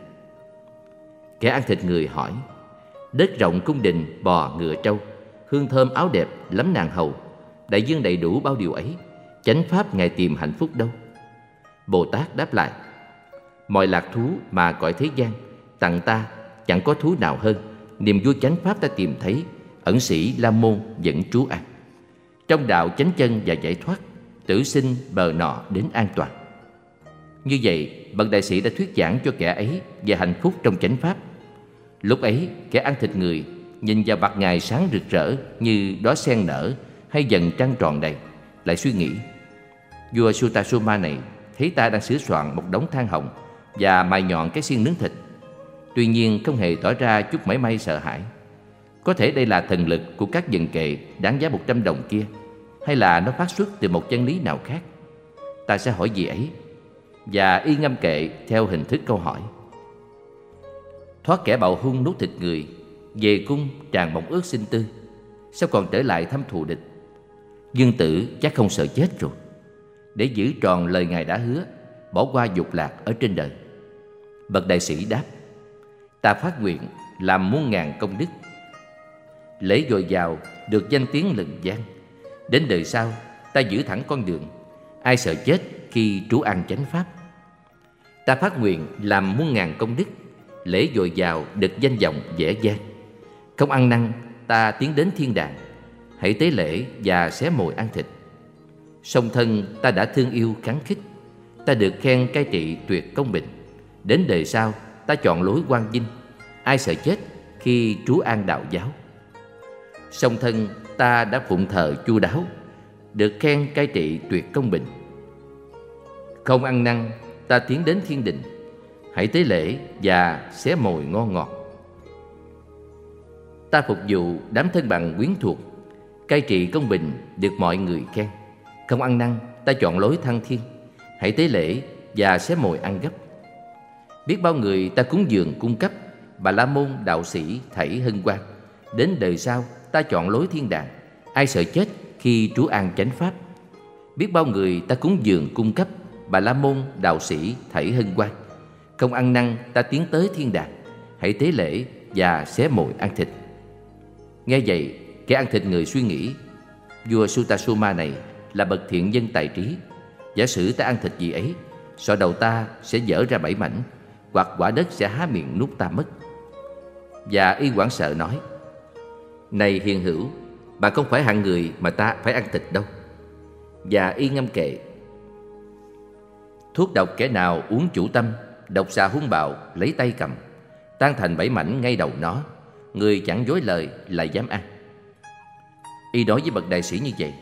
Kẻ ăn thịt người hỏi: Đất rộng cung đình, bò ngựa trâu, hương thơm áo đẹp lắm nàng hầu, đại dương đầy đủ bao điều ấy, chánh pháp ngài tìm hạnh phúc đâu? Bồ Tát đáp lại: Mọi lạc thú mà cõi thế gian tặng ta, chẳng có thú nào hơn niềm vui chánh pháp ta tìm thấy, ẩn sĩ La Môn vẫn trú an. Trong đạo chánh chân và giải thoát, tử sinh bờ nọ đến an toàn. Như vậy, bậc đại sĩ đã thuyết giảng cho kẻ ấy về hạnh phúc trong chánh pháp. Lúc ấy, kẻ ăn thịt người nhìn vào mặt Ngài sáng rực rỡ như đóa sen nở hay dần trăng tròn đầy, lại suy nghĩ: vua Sutasoma này thấy ta đang sửa soạn một đống than hồng và mài nhọn cái xiên nướng thịt, tuy nhiên không hề tỏ ra chút mảy may sợ hãi. Có thể đây là thần lực của các dần kệ đáng giá một trăm đồng kia, hay là nó phát xuất từ một chân lý nào khác. Ta sẽ hỏi gì ấy, và y ngâm kệ theo hình thức câu hỏi. Thoát kẻ bạo hung nuốt thịt người, về cung tràn mộng ước sinh tư, sao còn trở lại thăm thù địch? Dương tử chắc không sợ chết rồi. Để giữ tròn lời Ngài đã hứa, bỏ qua dục lạc ở trên đời. Bậc đại sĩ đáp: ta phát nguyện làm muôn ngàn công đức, lễ dồi dào, được danh tiếng lừng danh. Đến đời sau ta giữ thẳng con đường, ai sợ chết khi trú an chánh pháp. Ta phát nguyện làm muôn ngàn công đức, lễ dồi dào, được danh vọng dễ dàng. Không ăn năn ta tiến đến thiên đàng, hãy tế lễ và xé mồi ăn thịt. Song thân ta đã thương yêu kháng khích, ta được khen cai trị tuyệt công bình. Đến đời sau ta chọn lối quang vinh, ai sợ chết khi trú an đạo giáo. Song thân ta đã phụng thờ chu đáo, được khen cai trị tuyệt công bình. Không ăn năn ta tiến đến thiên đình, hãy tế lễ và xé mồi ngon ngọt. Ta phục vụ đám thân bằng quyến thuộc, cai trị công bình, được mọi người khen. Không ăn năn ta chọn lối thăng thiên, hãy tế lễ và xé mồi ăn gấp. Biết bao người ta cúng dường cung cấp, Bà la môn đạo sĩ thảy hân hoan. Đến đời sau ta chọn lối thiên đàng, ai sợ chết khi trú an chánh pháp. Biết bao người ta cúng dường cung cấp, Bà la môn đạo sĩ thảy hân hoan. Không ăn năn ta tiến tới thiên đàng, hãy tế lễ và xé mồi ăn thịt. Nghe vậy, kẻ ăn thịt người suy nghĩ: vua Sutasoma này là bậc thiện nhân tài trí. Giả sử ta ăn thịt gì ấy, sọ đầu ta sẽ vỡ ra bảy mảnh, hoặc quả đất sẽ há miệng nuốt ta mất. Và y hoảng sợ nói: này hiền hữu, bạn không phải hạng người mà ta phải ăn thịt đâu. Và y ngâm kệ: thuốc độc kẻ nào uống chủ tâm, độc xà hung bạo lấy tay cầm, tan thành bảy mảnh ngay đầu nó, người chẳng dối lời lại dám ăn. Y nói với bậc đại sĩ như vậy: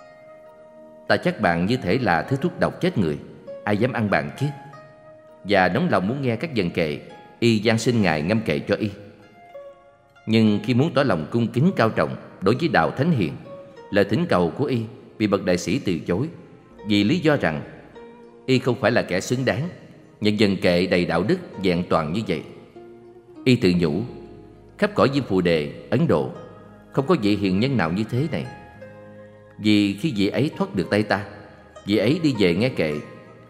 ta chắc bạn như thể là thứ thuốc độc chết người, ai dám ăn bạn chứ? Và nóng lòng muốn nghe các dần kệ, y van xin Ngài ngâm kệ cho y. Nhưng khi muốn tỏ lòng cung kính cao trọng đối với đạo thánh hiền, lời thỉnh cầu của y bị bậc đại sĩ từ chối, vì lý do rằng y không phải là kẻ xứng đáng nhận dần kệ đầy đạo đức vẹn toàn như vậy. Y tự nhủ: khắp cõi Diêm Phù Đề, Ấn Độ, không có vị hiền nhân nào như thế này. Vì khi vị ấy thoát được tay ta, vị ấy đi về nghe kệ.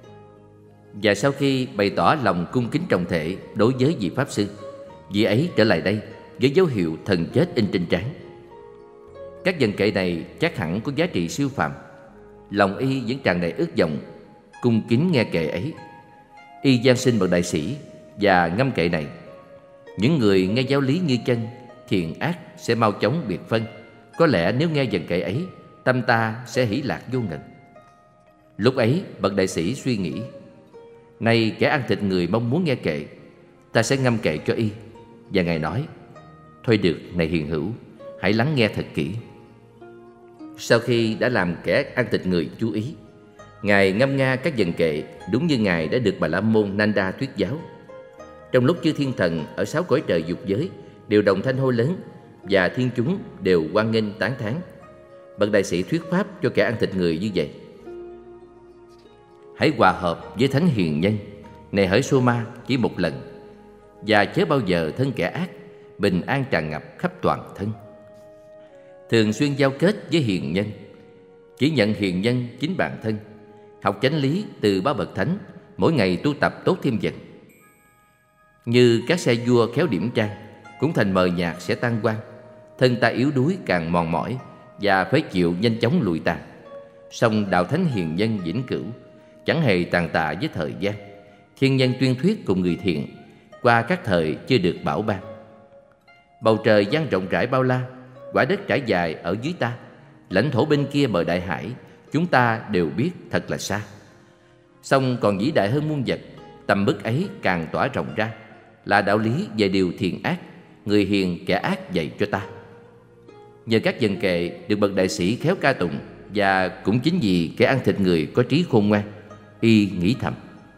Và sau khi bày tỏ lòng cung kính trọng thể đối với vị Pháp Sư, vị ấy trở lại đây với dấu hiệu thần chết in trên trán. Các dần kệ này chắc hẳn có giá trị siêu phàm. Lòng y vẫn tràn đầy ước vọng cung kính nghe kệ ấy. Y van xin bậc đại sĩ và ngâm kệ này: những người nghe giáo lý như chân, thiện ác sẽ mau chóng biệt phân. Có lẽ nếu nghe dần kệ ấy, tâm ta sẽ hỷ lạc vô ngần. Lúc ấy bậc đại sĩ suy nghĩ: nay kẻ ăn thịt người mong muốn nghe kệ, ta sẽ ngâm kệ cho y. Và Ngài nói: thôi được, này hiền hữu, hãy lắng nghe thật kỹ. Sau khi đã làm kẻ ăn thịt người chú ý, Ngài ngâm nga các dần kệ đúng như Ngài đã được Bà la môn Nanda thuyết giáo. Trong lúc chư thiên thần ở sáu cõi trời dục giới đều đồng thanh hô lớn, và thiên chúng đều hoan nghênh tán thán, bậc đại sĩ thuyết pháp cho kẻ ăn thịt người như vậy: hãy hòa hợp với thánh hiền nhân, này hỡi Soma, chỉ một lần, và chớ bao giờ thân kẻ ác, bình an tràn ngập khắp toàn thân. Thường xuyên giao kết với hiền nhân, chỉ nhận hiền nhân chính bản thân, học chánh lý từ ba bậc thánh, mỗi ngày tu tập tốt thêm dần. Như các xe vua khéo điểm trang, cũng thành mờ nhạt sẽ tan quang. Thân ta yếu đuối càng mòn mỏi, và phải chịu nhanh chóng lụi tàn. Song đạo thánh hiền nhân vĩnh cửu, chẳng hề tàn tạ với thời gian. Thiên nhân tuyên thuyết cùng người thiện, qua các thời chưa được bảo ban. Bầu trời dang rộng rãi bao la, quả đất trải dài ở dưới ta, lãnh thổ bên kia bờ đại hải, chúng ta đều biết thật là xa. Song còn vĩ đại hơn muôn vật, tầm mức ấy càng tỏa rộng ra, là đạo lý về điều thiện ác, người hiền kẻ ác dạy cho ta. Nhờ các dần kệ được bậc đại sĩ khéo ca tụng, và cũng chính vì kẻ ăn thịt người có trí khôn ngoan, y nghĩ thầm: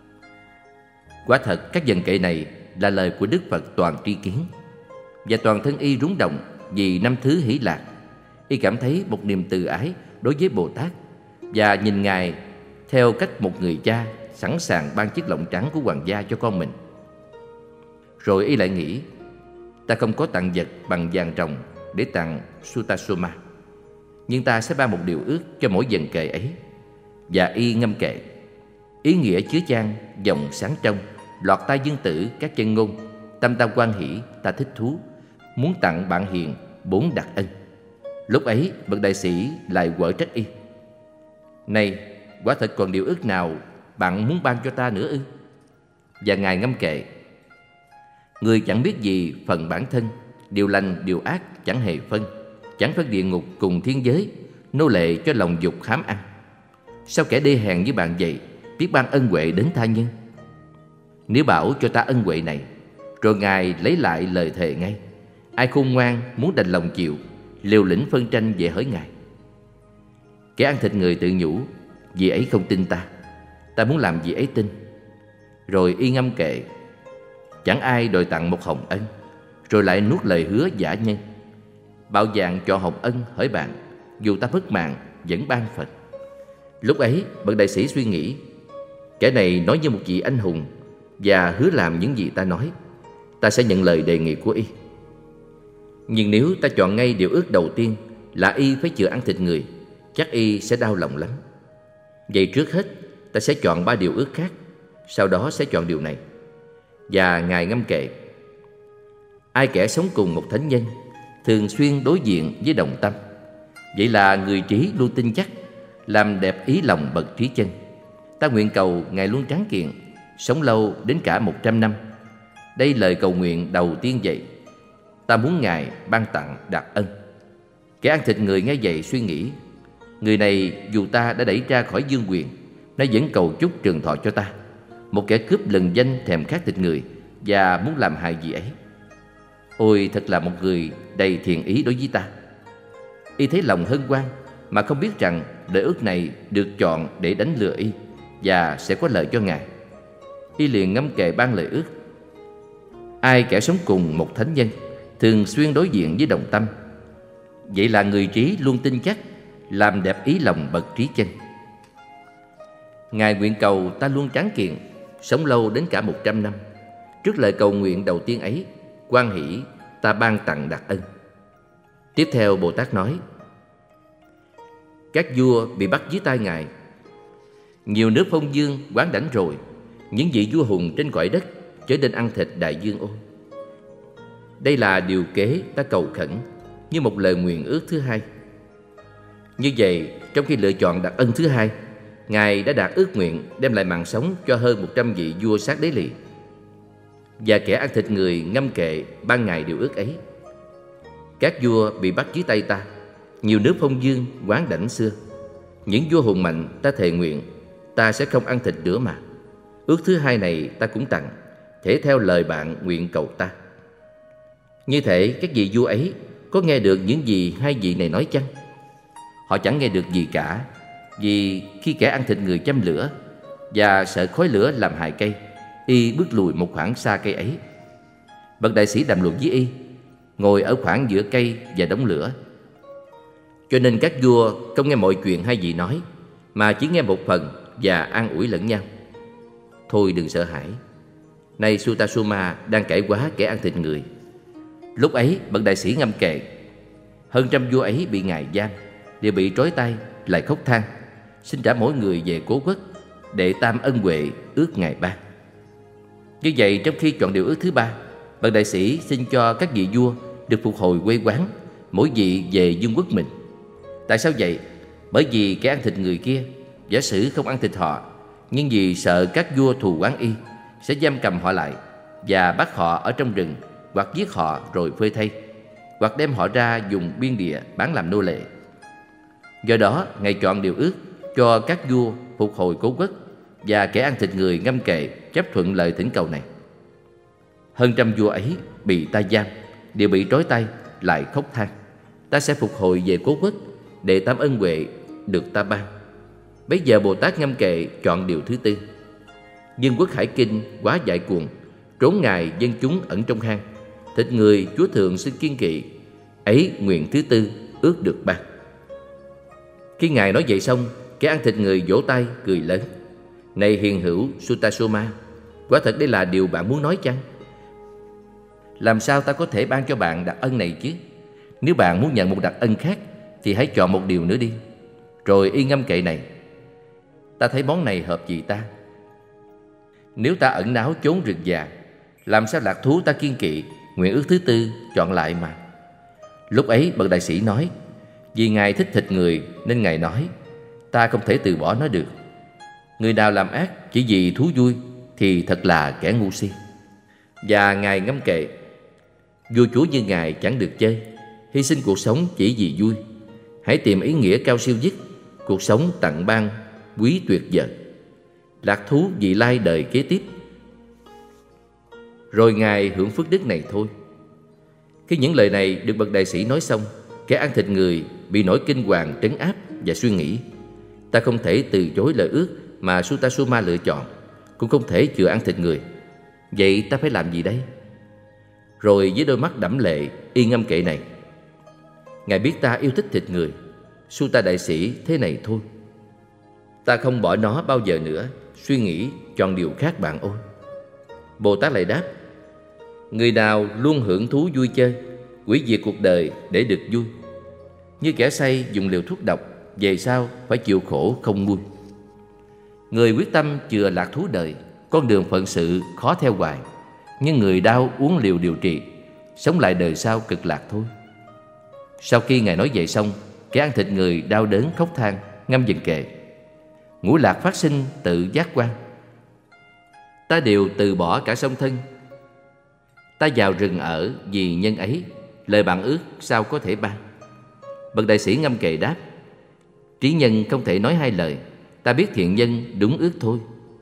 quả thật các dần kệ này là lời của Đức Phật Toàn Tri Kiến. Và toàn thân y rúng động vì năm thứ hỷ lạc. Y cảm thấy một niềm từ ái đối với Bồ Tát, và nhìn Ngài theo cách một người cha sẵn sàng ban chiếc lọng trắng của hoàng gia cho con mình. Rồi y lại nghĩ: ta không có tặng vật bằng vàng ròng để tặng Sutasoma, nhưng ta sẽ ban một điều ước cho mỗi dần kệ ấy. Và y ngâm kệ. Ý nghĩa chứa chan, giọng sáng trong, lọt tai dương tử các chân ngôn. Tâm ta hoan hỷ, ta thích thú, muốn tặng bạn hiền bốn đặc ân. Lúc ấy bậc đại sĩ lại quở trách y: này, quả thật còn điều ước nào bạn muốn ban cho ta nữa ư? Và Ngài ngâm kệ: người chẳng biết gì phần bản thân, điều lành điều ác chẳng hề phân, chẳng phân địa ngục cùng thiên giới, nô lệ cho lòng dục hám ăn. Sao kẻ đê hèn như bạn vậy biết ban ân huệ đến tha nhân? Nếu bảo cho ta ân huệ này, rồi Ngài lấy lại lời thề ngay. Ai khôn ngoan muốn đành lòng chịu, liều lĩnh phân tranh về hỡi Ngài. Kẻ ăn thịt người tự nhủ: vì ấy không tin ta, ta muốn làm gì ấy tin. Rồi y ngâm kệ: chẳng ai đòi tặng một hồng ân, rồi lại nuốt lời hứa giả nhân. Bạo dạng cho hồng ân hỡi bạn, dù ta mất mạng vẫn ban Phật. Lúc ấy bậc đại sĩ suy nghĩ: kẻ này nói như một vị anh hùng, và hứa làm những gì ta nói. Ta sẽ nhận lời đề nghị của y. Nhưng nếu ta chọn ngay điều ước đầu tiên là y phải chịu ăn thịt người, chắc y sẽ đau lòng lắm. Vậy trước hết ta sẽ chọn ba điều ước khác, sau đó sẽ chọn điều này. Và Ngài ngâm kệ: ai kẻ sống cùng một thánh nhân, thường xuyên đối diện với đồng tâm, vậy là người trí luôn tin chắc, làm đẹp ý lòng bậc trí chân. Ta nguyện cầu Ngài luôn tráng kiện, sống lâu đến cả một trăm năm. Đây lời cầu nguyện đầu tiên vậy. Ta muốn Ngài ban tặng đặc ân. Kẻ ăn thịt người nghe vậy suy nghĩ: người này dù ta đã đẩy ra khỏi dương quyền, nó vẫn cầu chúc trường thọ cho ta. Một kẻ cướp lừng danh thèm khát thịt người và muốn làm hại gì ấy. Ôi, thật là một người đầy thiện ý đối với ta. Y thấy lòng hân hoan, mà không biết rằng lời ước này được chọn để đánh lừa y và sẽ có lợi cho Ngài. Y liền ngâm kệ ban lời ước: ai kẻ sống cùng một thánh nhân, thường xuyên đối diện với đồng tâm, vậy là người trí luôn tin chắc, làm đẹp ý lòng bậc trí chân. Ngài nguyện cầu ta luôn tráng kiện, sống lâu đến cả một trăm năm. Trước lời cầu nguyện đầu tiên ấy, hoan hỷ ta ban tặng đặc ân. Tiếp theo Bồ Tát nói: các vua bị bắt dưới tay Ngài. Nhiều nước phong dương quán đảnh rồi, những vị vua hùng trên cõi đất trở nên ăn thịt đại dương ôi. Đây là điều kế ta cầu khẩn, như một lời nguyện ước thứ hai. Như vậy, trong khi lựa chọn đặc ân thứ hai, Ngài đã đạt ước nguyện đem lại mạng sống cho hơn một trăm vị vua sát đế lì. Và kẻ ăn thịt người ngâm kệ ban Ngài điều ước ấy: các vua bị bắt dưới tay ta, nhiều nước phong dương quán đảnh xưa, những vua hùng mạnh ta thề nguyện, ta sẽ không ăn thịt nữa mà. Ước thứ hai này ta cũng tặng, thể theo lời bạn nguyện cầu ta. Như thể các vị vua ấy có nghe được những gì hai vị này nói chăng? Họ chẳng nghe được gì cả, vì khi kẻ ăn thịt người châm lửa và sợ khói lửa làm hại cây, y bước lùi một khoảng xa cây ấy. Bậc đại sĩ đàm luận với y, ngồi ở khoảng giữa cây và đống lửa. Cho nên các vua không nghe mọi chuyện hai vị nói, mà chỉ nghe một phần và an ủi lẫn nhau. Thôi đừng sợ hãi, nay Sutasoma đang cải hóa kẻ ăn thịt người. Lúc ấy bậc đại sĩ ngâm kệ: hơn trăm vua ấy bị Ngài giam, đều bị trói tay, lại khóc than, xin trả mỗi người về cố quốc, để tam ân huệ ước Ngài ban. Như vậy, trong khi chọn điều ước thứ ba, bậc đại sĩ xin cho các vị vua được phục hồi quê quán, mỗi vị về vương quốc mình. Tại sao vậy? Bởi vì kẻ ăn thịt người kia, giả sử không ăn thịt họ, nhưng vì sợ các vua thù oán y, sẽ giam cầm họ lại và bắt họ ở trong rừng, hoặc giết họ rồi phơi thây, hoặc đem họ ra dùng biên địa bán làm nô lệ. Do đó, Ngài chọn điều ước cho các vua phục hồi cố quốc, và kẻ ăn thịt người ngâm kệ chấp thuận lời thỉnh cầu này. Hơn trăm vua ấy bị ta giam, đều bị trói tay, lại khóc than: ta sẽ phục hồi về cố quốc để tam ân huệ được ta ban. Bấy giờ Bồ Tát ngâm kệ chọn điều thứ tư: Dương quốc hải kinh quá dại cuồng, trốn ngài dân chúng ẩn trong hang, thịt người Chúa thượng xin kiên kỵ, ấy nguyện thứ tư ước được ban. Khi ngài nói vậy xong, kẻ ăn thịt người vỗ tay cười lớn: này hiền hữu Sutasoma, quả thật đây là điều bạn muốn nói chăng? Làm sao ta có thể ban cho bạn đặc ân này chứ? Nếu bạn muốn nhận một đặc ân khác thì hãy chọn một điều nữa đi. Rồi y ngâm kệ này: ta thấy món này hợp gì ta? Nếu ta ẩn náu trốn rừng già, làm sao lạc thú ta kiên kỵ, nguyện ước thứ tư chọn lại mà. Lúc ấy bậc đại sĩ nói: vì ngài thích thịt người nên ngài nói, ta không thể từ bỏ nó được. Người nào làm ác chỉ vì thú vui thì thật là kẻ ngu si. Và ngài ngâm kệ: vua chúa như ngài chẳng được chơi, hy sinh cuộc sống chỉ vì vui. Hãy tìm ý nghĩa cao siêu nhất, cuộc sống tặng ban quý tuyệt vời, lạc thú vị lai đời kế tiếp. Rồi ngài hưởng phước đức này thôi. Khi những lời này được bậc đại sĩ nói xong, kẻ ăn thịt người bị nỗi kinh hoàng trấn áp và suy nghĩ: ta không thể từ chối lời ước mà Sutasoma lựa chọn, cũng không thể chừa ăn thịt người. Vậy ta phải làm gì đây? Rồi với đôi mắt đẫm lệ, y ngâm kệ này: ngài biết ta yêu thích thịt người, Suta đại sĩ thế này thôi. Ta không bỏ nó bao giờ nữa, suy nghĩ chọn điều khác bạn ôi. Bồ Tát lại đáp: người nào luôn hưởng thú vui chơi, hủy diệt cuộc đời để được vui, như kẻ say dùng liều thuốc độc, về sau phải chịu khổ không nguôi. Người quyết tâm chừa lạc thú đời, con đường phận sự khó theo hoài, nhưng người đau uống liều điều trị, sống lại đời sau cực lạc thôi. Sau khi ngài nói vậy xong, kẻ ăn thịt người đau đớn khóc than, ngâm dần kệ: ngũ lạc phát sinh tự giác quan, ta đều từ bỏ cả song thân. Ta vào rừng ở vì nhân ấy, lời bạn ước sao có thể ban. Bậc đại sĩ ngâm kệ đáp: trí nhân không thể nói hai lời, ta biết thiện nhân đúng ước thôi.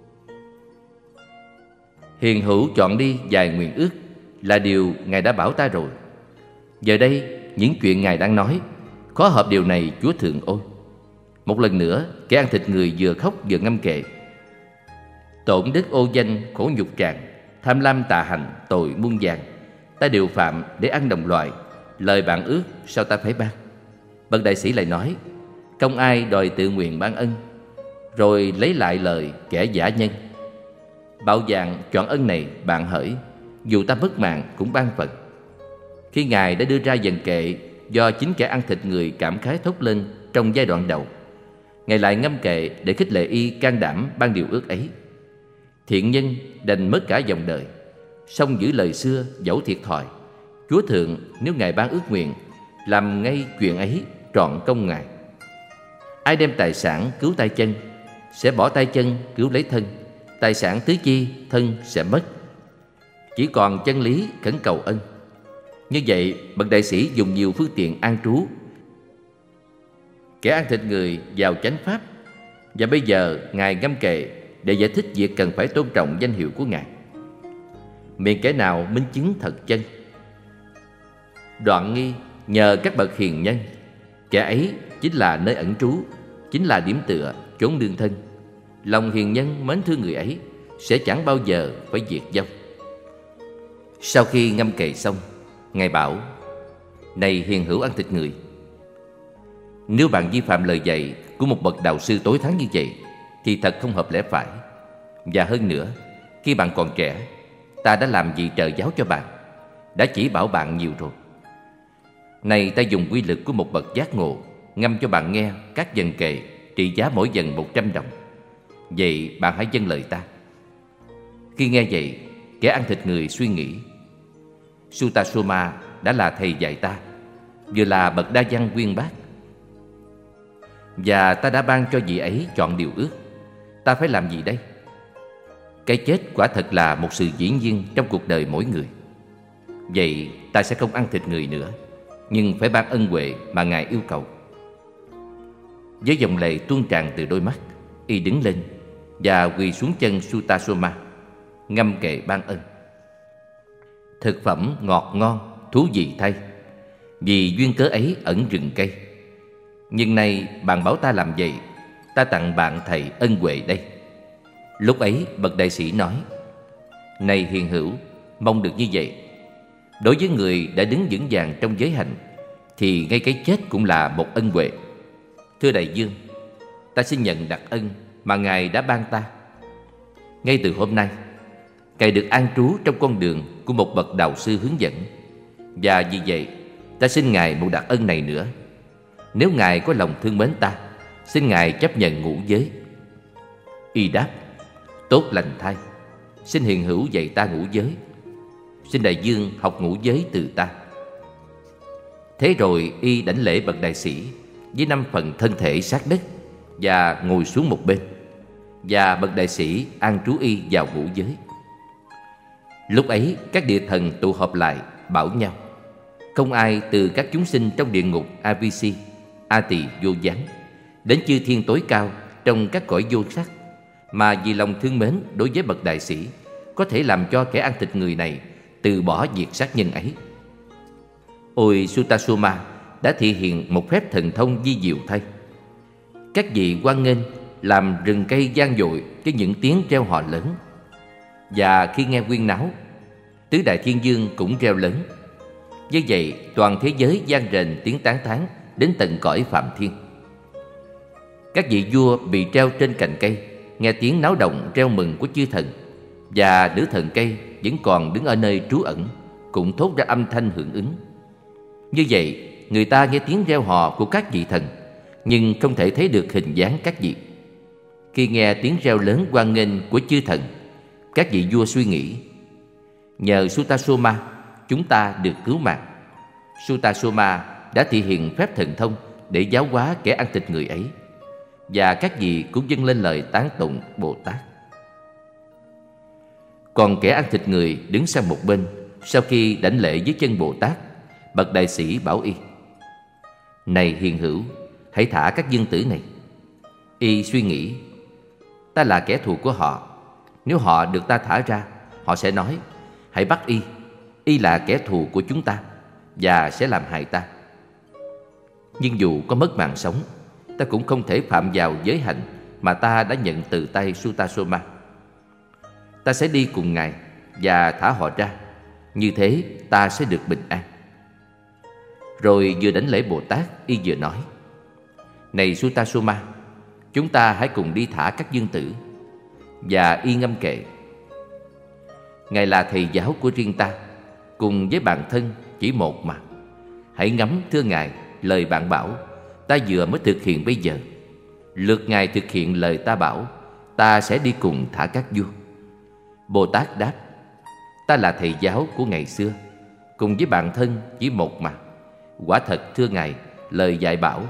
Hiền hữu chọn đi vài nguyện ước là điều ngài đã bảo ta rồi. Giờ đây những chuyện ngài đang nói khó hợp điều này, Chúa thượng ôi. Một lần nữa kẻ ăn thịt người vừa khóc vừa ngâm kệ: tổn đức ô danh khổ nhục tràng, tham lam tà hành tội muôn vàn, ta đều phạm để ăn đồng loại, lời bạn ước sao ta phải ban. Bậc đại sĩ lại nói: không ai đòi tự nguyện ban ân. Rồi lấy lại lời kẻ giả nhân: bảo dạng chọn ân này bạn hỡi, dù ta mất mạng cũng ban phận. Khi ngài đã đưa ra dần kệ do chính kẻ ăn thịt người cảm khái thốt lên trong giai đoạn đầu, ngài lại ngâm kệ để khích lệ y can đảm ban điều ước ấy. Thiện nhân đành mất cả dòng đời, song giữ lời xưa dẫu thiệt thòi. Chúa thượng nếu ngài ban ước nguyện, làm ngay chuyện ấy trọn công ngài. Ai đem tài sản cứu tay chân, sẽ bỏ tay chân cứu lấy thân. Tài sản tứ chi, thân sẽ mất. Chỉ còn chân lý khẩn cầu ân. Như vậy bậc đại sĩ dùng nhiều phương tiện an trú kẻ ăn thịt người vào chánh pháp. Và bây giờ ngài ngâm kệ để giải thích việc cần phải tôn trọng danh hiệu của ngài. Miệng kẻ nào minh chứng thật chân, đoạn nghi nhờ các bậc hiền nhân, kẻ ấy chính là nơi ẩn trú, chính là điểm tựa chốn đương thân. Lòng hiền nhân mến thương người ấy sẽ chẳng bao giờ phải diệt vong. Sau khi ngâm kệ xong, ngài bảo: này hiền hữu ăn thịt người, nếu bạn vi phạm lời dạy của một bậc đạo sư tối thắng như vậy thì thật không hợp lẽ phải. Và hơn nữa, khi bạn còn trẻ, ta đã làm gì trợ giáo cho bạn, đã chỉ bảo bạn nhiều rồi. Này ta dùng quy lực của một bậc giác ngộ ngâm cho bạn nghe các dần kệ trị giá mỗi dần một trăm đồng. Vậy bạn hãy vâng lời ta. Khi nghe vậy, kẻ ăn thịt người suy nghĩ: Sutasoma đã là thầy dạy ta, vừa là bậc đa văn uyên bác, và ta đã ban cho vị ấy chọn điều ước. Ta phải làm gì đây? Cái chết quả thật là một sự dĩ nhiên trong cuộc đời mỗi người. Vậy ta sẽ không ăn thịt người nữa, nhưng phải ban ân huệ mà ngài yêu cầu. Với dòng lệ tuôn tràn từ đôi mắt, y đứng lên và quỳ xuống chân Sutasoma, ngâm kệ ban ân. Thực phẩm ngọt ngon thú vị thay, vì duyên cớ ấy ẩn rừng cây. Nhưng nay bạn bảo ta làm vậy, ta tặng bạn thầy ân huệ đây. Lúc ấy bậc đại sĩ nói: Này hiền hữu, mong được như vậy. Đối với người đã đứng vững vàng trong giới hạnh, thì ngay cái chết cũng là một ân huệ. Thưa đại vương, ta xin nhận đặc ân mà Ngài đã ban ta. Ngay từ hôm nay, Ngài được an trú trong con đường của một bậc đạo sư hướng dẫn. Và vì vậy, ta xin Ngài một đặc ân này nữa. Nếu Ngài có lòng thương mến ta, xin Ngài chấp nhận ngũ giới. Y đáp: Tốt lành thay, xin hiền hữu dạy ta ngũ giới. Xin đại vương học ngũ giới từ ta. Thế rồi y đảnh lễ bậc đại sĩ với năm phần thân thể sát đất và ngồi xuống một bên. Và bậc đại sĩ an trú y vào ngũ giới. Lúc ấy các địa thần tụ họp lại bảo nhau: Không ai từ các chúng sinh trong địa ngục a vê xê, A Tỳ Vô Gián, đến chư thiên tối cao trong các cõi vô sắc, mà vì lòng thương mến đối với bậc đại sĩ có thể làm cho kẻ ăn thịt người này từ bỏ việc sát nhân ấy. Ôi Sutasoma đã thị hiện một phép thần thông vi diệu thay. Các vị hoan nghênh làm rừng cây vang dội với những tiếng reo hò lớn. Và khi nghe huyên náo, tứ đại thiên vương cũng reo lớn. Như vậy toàn thế giới vang rền tiếng tán thán đến tận cõi phạm thiên. Các vị vua bị treo trên cành cây nghe tiếng náo động reo mừng của chư thần, và nữ thần cây vẫn còn đứng ở nơi trú ẩn cũng thốt ra âm thanh hưởng ứng. Như vậy người ta nghe tiếng reo hò của các vị thần, nhưng không thể thấy được hình dáng các vị. Khi nghe tiếng reo lớn hoan nghênh của chư thần, các vị vua suy nghĩ: Nhờ Sutasoma chúng ta được cứu mạng. Sutasoma đã thị hiện phép thần thông để giáo hóa kẻ ăn thịt người ấy. Và các vị cũng dâng lên lời tán tụng Bồ Tát. Còn kẻ ăn thịt người đứng sang một bên. Sau khi đảnh lễ với chân Bồ Tát, bậc đại sĩ bảo y: Này hiền hữu, hãy thả các vương tử này. Y suy nghĩ: Ta là kẻ thù của họ. Nếu họ được ta thả ra, họ sẽ nói: Hãy bắt y, y là kẻ thù của chúng ta, và sẽ làm hại ta. Nhưng dù có mất mạng sống, ta cũng không thể phạm vào giới hạnh mà ta đã nhận từ tay Sutasoma. Ta sẽ đi cùng Ngài và thả họ ra. Như thế ta sẽ được bình an. Rồi vừa đảnh lễ Bồ Tát, y vừa nói: Này Sutasoma, chúng ta hãy cùng đi thả các vương tử. Và y ngâm kệ: Ngài là thầy giáo của riêng ta, cùng với bạn thân chỉ một mà. Hãy ngắm thưa Ngài lời bạn bảo, ta vừa mới thực hiện bây giờ. Lượt Ngài thực hiện lời ta bảo, ta sẽ đi cùng thả các vua. Bồ Tát đáp: Ta là thầy giáo của ngày xưa, cùng với bạn thân chỉ một mà. Quả thật thưa Ngài lời dạy bảo,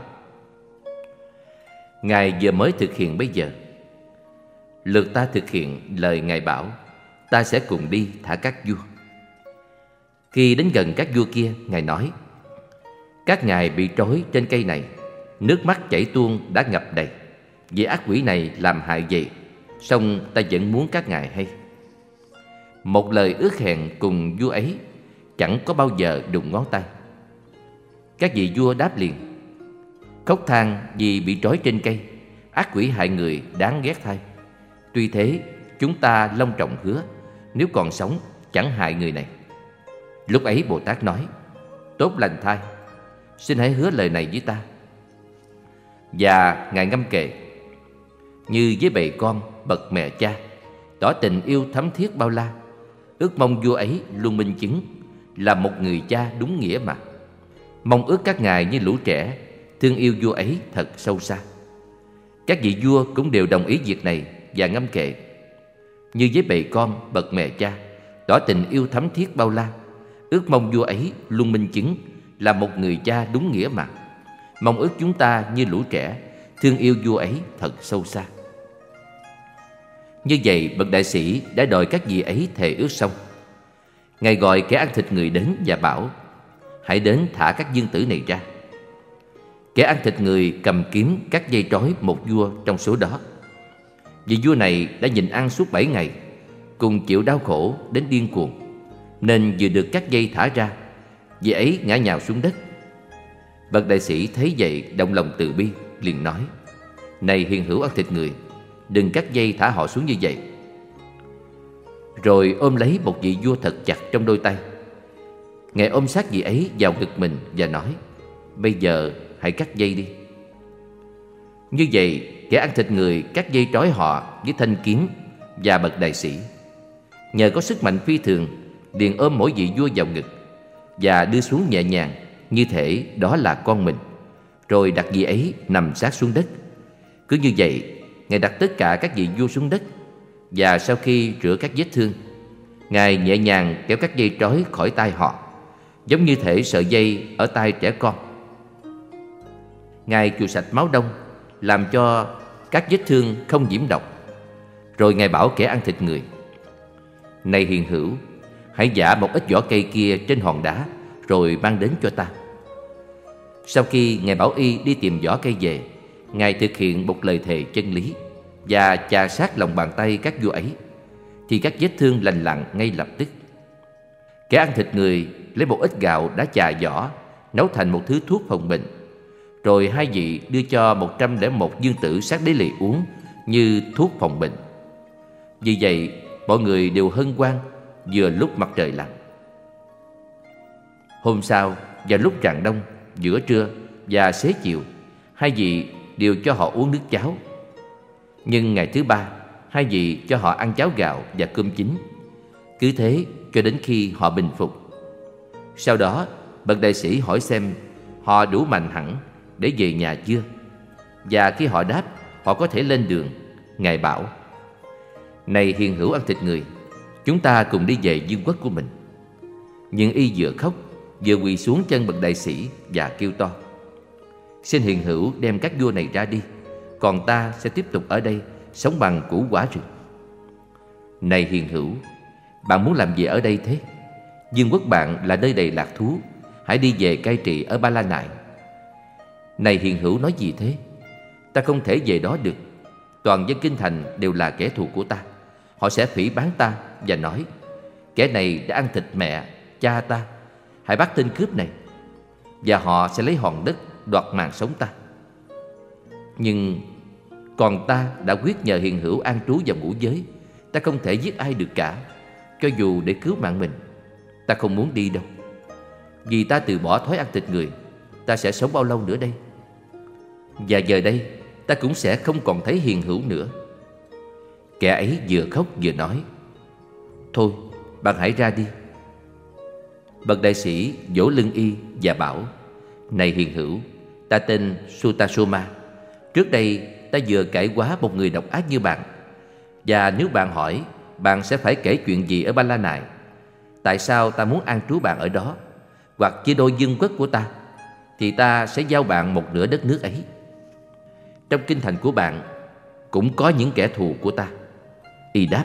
Ngài vừa mới thực hiện bây giờ. Lượt ta thực hiện lời Ngài bảo, ta sẽ cùng đi thả các vua. Khi đến gần các vua kia, Ngài nói: Các ngài bị trói trên cây này, nước mắt chảy tuôn đã ngập đầy. Vì ác quỷ này làm hại vậy, song ta vẫn muốn các ngài hay. Một lời ước hẹn cùng vua ấy chẳng có bao giờ đụng ngón tay. Các vị vua đáp liền: Khóc than vì bị trói trên cây, ác quỷ hại người đáng ghét thay. Tuy thế chúng ta long trọng hứa, nếu còn sống chẳng hại người này. Lúc ấy Bồ Tát nói: Tốt lành thay, xin hãy hứa lời này với ta. Và Ngài ngâm kệ: Như với bầy con bậc mẹ cha, tỏ tình yêu thắm thiết bao la. Ước mong vua ấy luôn minh chứng, là một người cha đúng nghĩa mà. Mong ước các ngài như lũ trẻ, thương yêu vua ấy thật sâu xa. Các vị vua cũng đều đồng ý việc này và ngâm kệ: Như với bầy con bậc mẹ cha, tỏ tình yêu thắm thiết bao la. Ước mong vua ấy luôn minh chứng, là một người cha đúng nghĩa mà. Mong ước chúng ta như lũ trẻ, thương yêu vua ấy thật sâu xa. Như vậy bậc đại sĩ đã đòi các vị ấy thề ước xong. Ngài gọi kẻ ăn thịt người đến và bảo: Hãy đến thả các vương tử này ra. Kẻ ăn thịt người cầm kiếm cắt dây trói một vua trong số đó. Vì vua này đã nhịn ăn suốt bảy ngày, cùng chịu đau khổ đến điên cuồng, nên vừa được cắt dây thả ra, Vị ấy ngã nhào xuống đất. Bậc đại sĩ thấy vậy động lòng từ bi, liền nói: Này hiền hữu ăn thịt người, đừng cắt dây thả họ xuống như vậy. Rồi ôm lấy một vị vua thật chặt trong đôi tay. Ngài ôm sát vị ấy vào ngực mình và nói: Bây giờ hãy cắt dây đi. Như vậy, kẻ ăn thịt người cắt dây trói họ với thanh kiếm, và bậc đại sĩ nhờ có sức mạnh phi thường liền ôm mỗi vị vua vào ngực và đưa xuống nhẹ nhàng, như thể đó là con mình, rồi đặt vị ấy nằm sát xuống đất. Cứ như vậy, Ngài đặt tất cả các vị vua xuống đất, và sau khi rửa các vết thương, Ngài nhẹ nhàng kéo các dây trói khỏi tay họ, giống như thể sợi dây ở tay trẻ con. Ngài chùi sạch máu đông, làm cho các vết thương không nhiễm độc. Rồi Ngài bảo kẻ ăn thịt người: Này hiền hữu, hãy giã một ít vỏ cây kia trên hòn đá, rồi mang đến cho ta. Sau khi Ngài bảo y đi tìm vỏ cây về, Ngài thực hiện một lời thề chân lý và chà sát lòng bàn tay các vua ấy, thì các vết thương lành lặn ngay lập tức. Kẻ ăn thịt người lấy một ít gạo đã chà vỏ, nấu thành một thứ thuốc phòng bệnh. Rồi hai vị đưa cho một trăm lẻ một dương tử sát đế lì uống như thuốc phòng bệnh. Vì vậy, mọi người đều hân hoan vừa lúc mặt trời lặn. Hôm sau, vào lúc rạng đông, giữa trưa và xế chiều, hai vị đều cho họ uống nước cháo. Nhưng ngày thứ ba, hai vị cho họ ăn cháo gạo và cơm chín. Cứ thế cho đến khi họ bình phục. Sau đó, bậc đại sĩ hỏi xem họ đủ mạnh hẳn để về nhà chưa. Và khi họ đáp họ có thể lên đường, Ngài bảo: Này hiền hữu ăn thịt người, chúng ta cùng đi về vương quốc của mình. Nhưng y vừa khóc vừa quỳ xuống chân bậc đại sĩ và kêu to: Xin hiền hữu đem các vua này ra đi, còn ta sẽ tiếp tục ở đây sống bằng củ quả rừng. Này hiền hữu, bạn muốn làm gì ở đây thế? Vương quốc bạn là nơi đầy lạc thú, hãy đi về cai trị ở Ba La Nại. Này hiền hữu nói gì thế? Ta không thể về đó được. Toàn dân kinh thành đều là kẻ thù của ta. Họ sẽ phỉ báng ta và nói: Kẻ này đã ăn thịt mẹ, cha ta, hãy bắt tên cướp này. Và họ sẽ lấy hòn đất đoạt mạng sống ta. Nhưng còn ta đã quyết nhờ hiền hữu an trú vào ngũ giới. Ta không thể giết ai được cả, cho dù để cứu mạng mình. Ta không muốn đi đâu. Vì ta từ bỏ thói ăn thịt người, ta sẽ sống bao lâu nữa đây? Và giờ đây ta cũng sẽ không còn thấy hiền hữu nữa. Kẻ ấy vừa khóc vừa nói: Thôi, bạn hãy ra đi. Bậc đại sĩ vỗ lưng y và bảo: Này hiền hữu, ta tên Sutasoma. Trước đây ta vừa cải hóa một người độc ác như bạn. Và nếu bạn hỏi, bạn sẽ phải kể chuyện gì ở Ba La Nại? Tại sao ta muốn an trú bạn ở đó, hoặc chia đôi vương quốc của ta, thì ta sẽ giao bạn một nửa đất nước ấy. Trong kinh thành của bạn cũng có những kẻ thù của ta. Y đáp.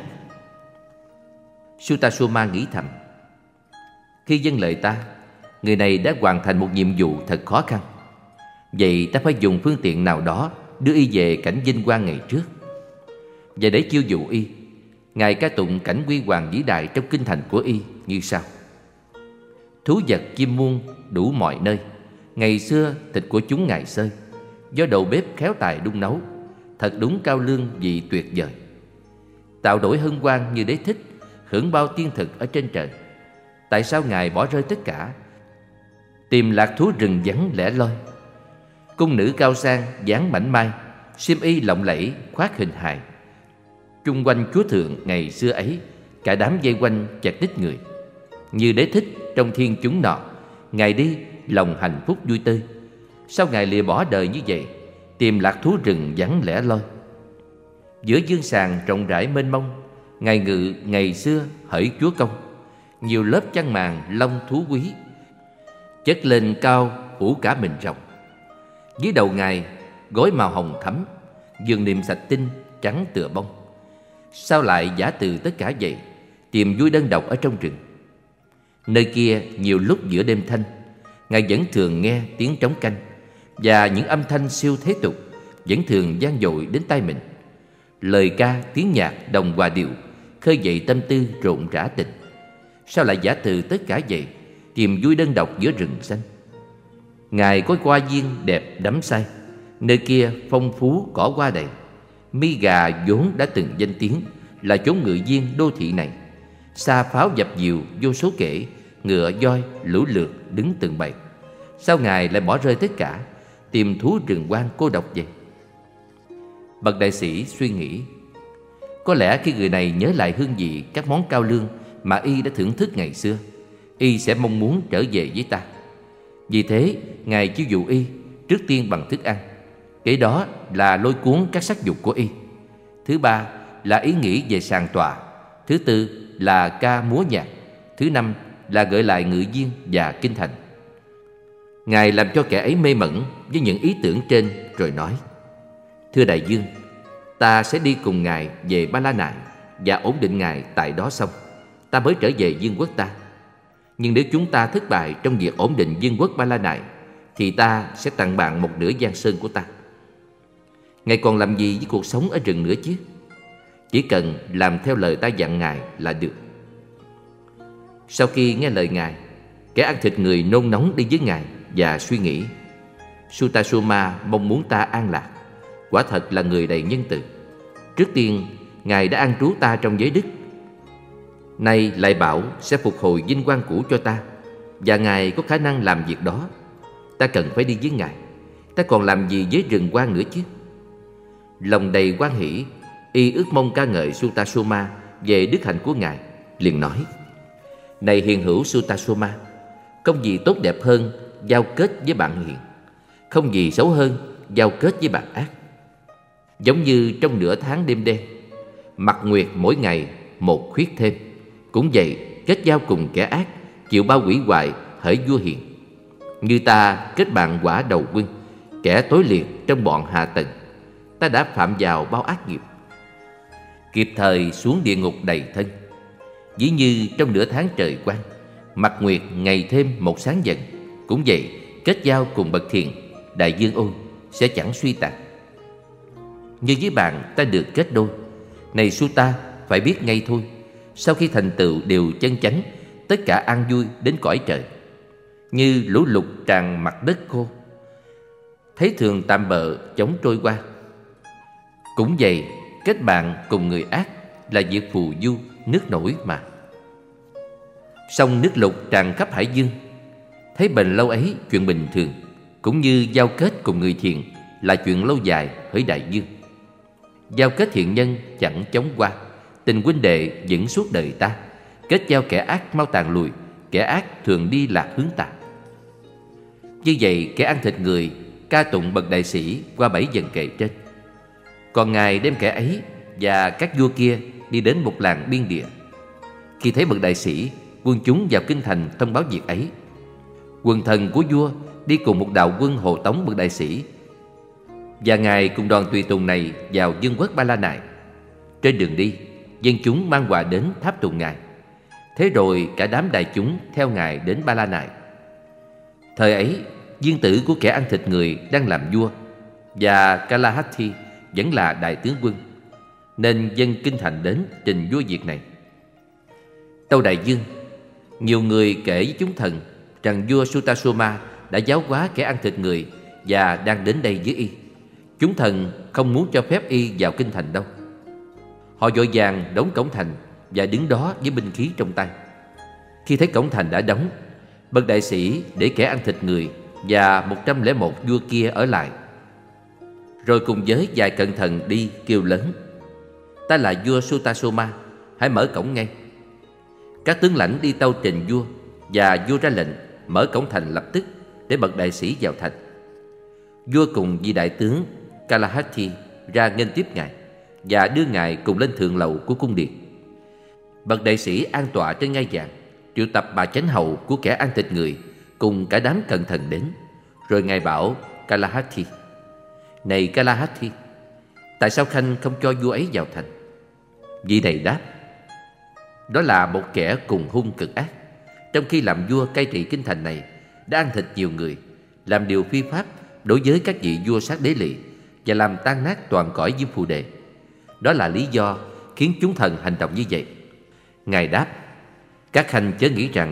Sutasoma nghĩ thầm: Khi dâng lời ta, người này đã hoàn thành một nhiệm vụ thật khó khăn. Vậy ta phải dùng phương tiện nào đó đưa y về cảnh vinh quang ngày trước. Và để chiêu dụ y, Ngài ca tụng cảnh huy hoàng vĩ đại trong kinh thành của y như sau: Thú vật chim muôn đủ mọi nơi, ngày xưa thịt của chúng Ngài xơi, do đầu bếp khéo tài đun nấu, thật đúng cao lương vị tuyệt vời. Tạo đổi hân hoan như đế thích, hưởng bao tiên thực ở trên trời. Tại sao Ngài bỏ rơi tất cả, tìm lạc thú rừng vắng lẻ loi? Cung nữ cao sang dáng mảnh mai, xiêm y lộng lẫy khoác hình hài. Chung quanh chúa thượng ngày xưa ấy, cả đám vây quanh chặt đít người. Như đế thích trong thiên chúng nọ, Ngài đi lòng hạnh phúc vui tươi. Sao Ngài lìa bỏ đời như vậy, tìm lạc thú rừng vắng lẻ loi? Giữa dương sàng rộng rãi mênh mông, Ngài ngự ngày xưa hỡi chúa công. Nhiều lớp chăn màn long thú quý, chất lên cao phủ cả mình rộng. Dưới đầu Ngài gối màu hồng thắm, vườn niềm sạch tinh trắng tựa bông. Sao lại giả từ tất cả vậy, tìm vui đơn độc ở trong rừng? Nơi kia nhiều lúc giữa đêm thanh, Ngài vẫn thường nghe tiếng trống canh, và những âm thanh siêu thế tục vẫn thường vang dội đến tai mình. Lời ca, tiếng nhạc đồng hòa điệu khơi dậy tâm tư rộn rã tình. Sao lại giả từ tất cả vậy, tìm vui đơn độc giữa rừng xanh. Ngài có hoa viên đẹp đắm say, nơi kia phong phú cỏ hoa đầy. Mi Gà vốn đã từng danh tiếng là chốn ngự viên đô thị này. Sa pháo dập dìu vô số kể, ngựa voi lũ lượt đứng từng bầy. Sao Ngài lại bỏ rơi tất cả, tìm thú rừng hoang cô độc vậy? Bậc đại sĩ suy nghĩ. Có lẽ khi người này nhớ lại hương vị các món cao lương mà y đã thưởng thức ngày xưa, y sẽ mong muốn trở về với ta. Vì thế Ngài chiêu dụ y trước tiên bằng thức ăn, kế đó là lôi cuốn các sắc dục của y, thứ ba là ý nghĩ về sàn tọa, thứ tư là ca múa nhạc, thứ năm là gợi lại ngự viên và kinh thành. Ngài làm cho kẻ ấy mê mẩn với những ý tưởng trên rồi nói: Thưa đại vương, ta sẽ đi cùng Ngài về Ba La Nại và ổn định Ngài tại đó xong, ta mới trở về vương quốc ta. Nhưng nếu chúng ta thất bại trong việc ổn định vương quốc Ba La Nại, thì ta sẽ tặng bạn một nửa giang sơn của ta. Ngài còn làm gì với cuộc sống ở rừng nữa chứ? Chỉ cần làm theo lời ta dặn Ngài là được. Sau khi nghe lời Ngài, kẻ ăn thịt người nôn nóng đi với Ngài và suy nghĩ: Sutasoma mong muốn ta an lạc, quả thật là người đầy nhân từ. Trước tiên Ngài đã an trú ta trong giới đức, nay lại bảo sẽ phục hồi vinh quang cũ cho ta, và Ngài có khả năng làm việc đó. Ta cần phải đi với Ngài. Ta còn làm gì với rừng hoang nữa chứ? Lòng đầy hoan hỷ, y ước mong ca ngợi Sutasoma về đức hạnh của Ngài, liền nói: Này hiền hữu Sutasoma, không gì tốt đẹp hơn giao kết với bạn hiền, không gì xấu hơn giao kết với bạn ác. Giống như trong nửa tháng đêm đen, mặt nguyệt mỗi ngày một khuyết thêm, cũng vậy kết giao cùng kẻ ác, chịu bao hủy hoại hỡi vua hiền. Như ta kết bạn quả đầu quân, kẻ tối liệt trong bọn hạ tầng, ta đã phạm vào bao ác nghiệp, kịp thời xuống địa ngục đầy thân. Ví như trong nửa tháng trời quang, mặt nguyệt ngày thêm một sáng dần, cũng vậy kết giao cùng bậc thiền, đại dương ôi sẽ chẳng suy tàn. Như với bạn ta được kết đôi. Này Suta, phải biết ngay thôi, sau khi thành tựu điều chân chánh, tất cả an vui đến cõi trời. Như lũ lụt tràn mặt đất khô, thấy thường tạm bợ chóng trôi qua, cũng vậy kết bạn cùng người ác là việc phù du nước nổi mà. Sông nước lụt tràn khắp hải dương, thấy bền lâu ấy chuyện bình thường, cũng như giao kết cùng người thiện là chuyện lâu dài hỡi đại dương. Giao kết thiện nhân chẳng chóng qua, tình huynh đệ vững suốt đời ta. Kết giao kẻ ác mau tàn lùi, kẻ ác thường đi lạc hướng tà. Như vậy kẻ ăn thịt người ca tụng bậc đại sĩ qua bảy dần kệ trên. Còn Ngài đem kẻ ấy và các vua kia đi đến một làng biên địa. Khi thấy bậc đại sĩ, quân chúng vào kinh thành thông báo việc ấy. Quần thần của vua đi cùng một đạo quân hộ tống bậc đại sĩ, và Ngài cùng đoàn tùy tùng này vào vương quốc Ba La Nại. Trên đường đi, dân chúng mang quà đến tháp tùng Ngài. Thế rồi cả đám đại chúng theo Ngài đến Ba La Nại. Thời ấy, viên tử của kẻ ăn thịt người đang làm vua, và Kalahati vẫn là đại tướng quân, nên dân kinh thành đến trình vua việc này. Tâu đại vương, nhiều người kể với chúng thần rằng vua Sutasoma đã giáo hóa kẻ ăn thịt người và đang đến đây với y. Chúng thần không muốn cho phép y vào kinh thành đâu. Họ vội vàng đóng cổng thành và đứng đó với binh khí trong tay. Khi thấy cổng thành đã đóng, bậc đại sĩ để kẻ ăn thịt người và một trăm lẻ một vua kia ở lại, rồi cùng với vài cận thần đi kêu lớn: Ta là vua Sutasoma, hãy mở cổng ngay. Các tướng lãnh đi tâu trình vua, và vua ra lệnh mở cổng thành lập tức để bậc đại sĩ vào thành. Vua cùng vị đại tướng Kalahati ra nghênh tiếp Ngài và đưa Ngài cùng lên thượng lầu của cung điện. Bậc đại sĩ an tọa trên ngai vàng, triệu tập bà chánh hầu của kẻ ăn thịt người cùng cả đám cận thần đến. Rồi Ngài bảo Kalahati: Này Kalahati, tại sao khanh không cho vua ấy vào thành? Vị này đáp: Đó là một kẻ cùng hung cực ác, trong khi làm vua cai trị kinh thành này đã ăn thịt nhiều người, làm điều phi pháp đối với các vị vua sát đế lỵ, và làm tan nát toàn cõi Diêm Phù Đề. Đó là lý do khiến chúng thần hành động như vậy. Ngài đáp: Các khanh chớ nghĩ rằng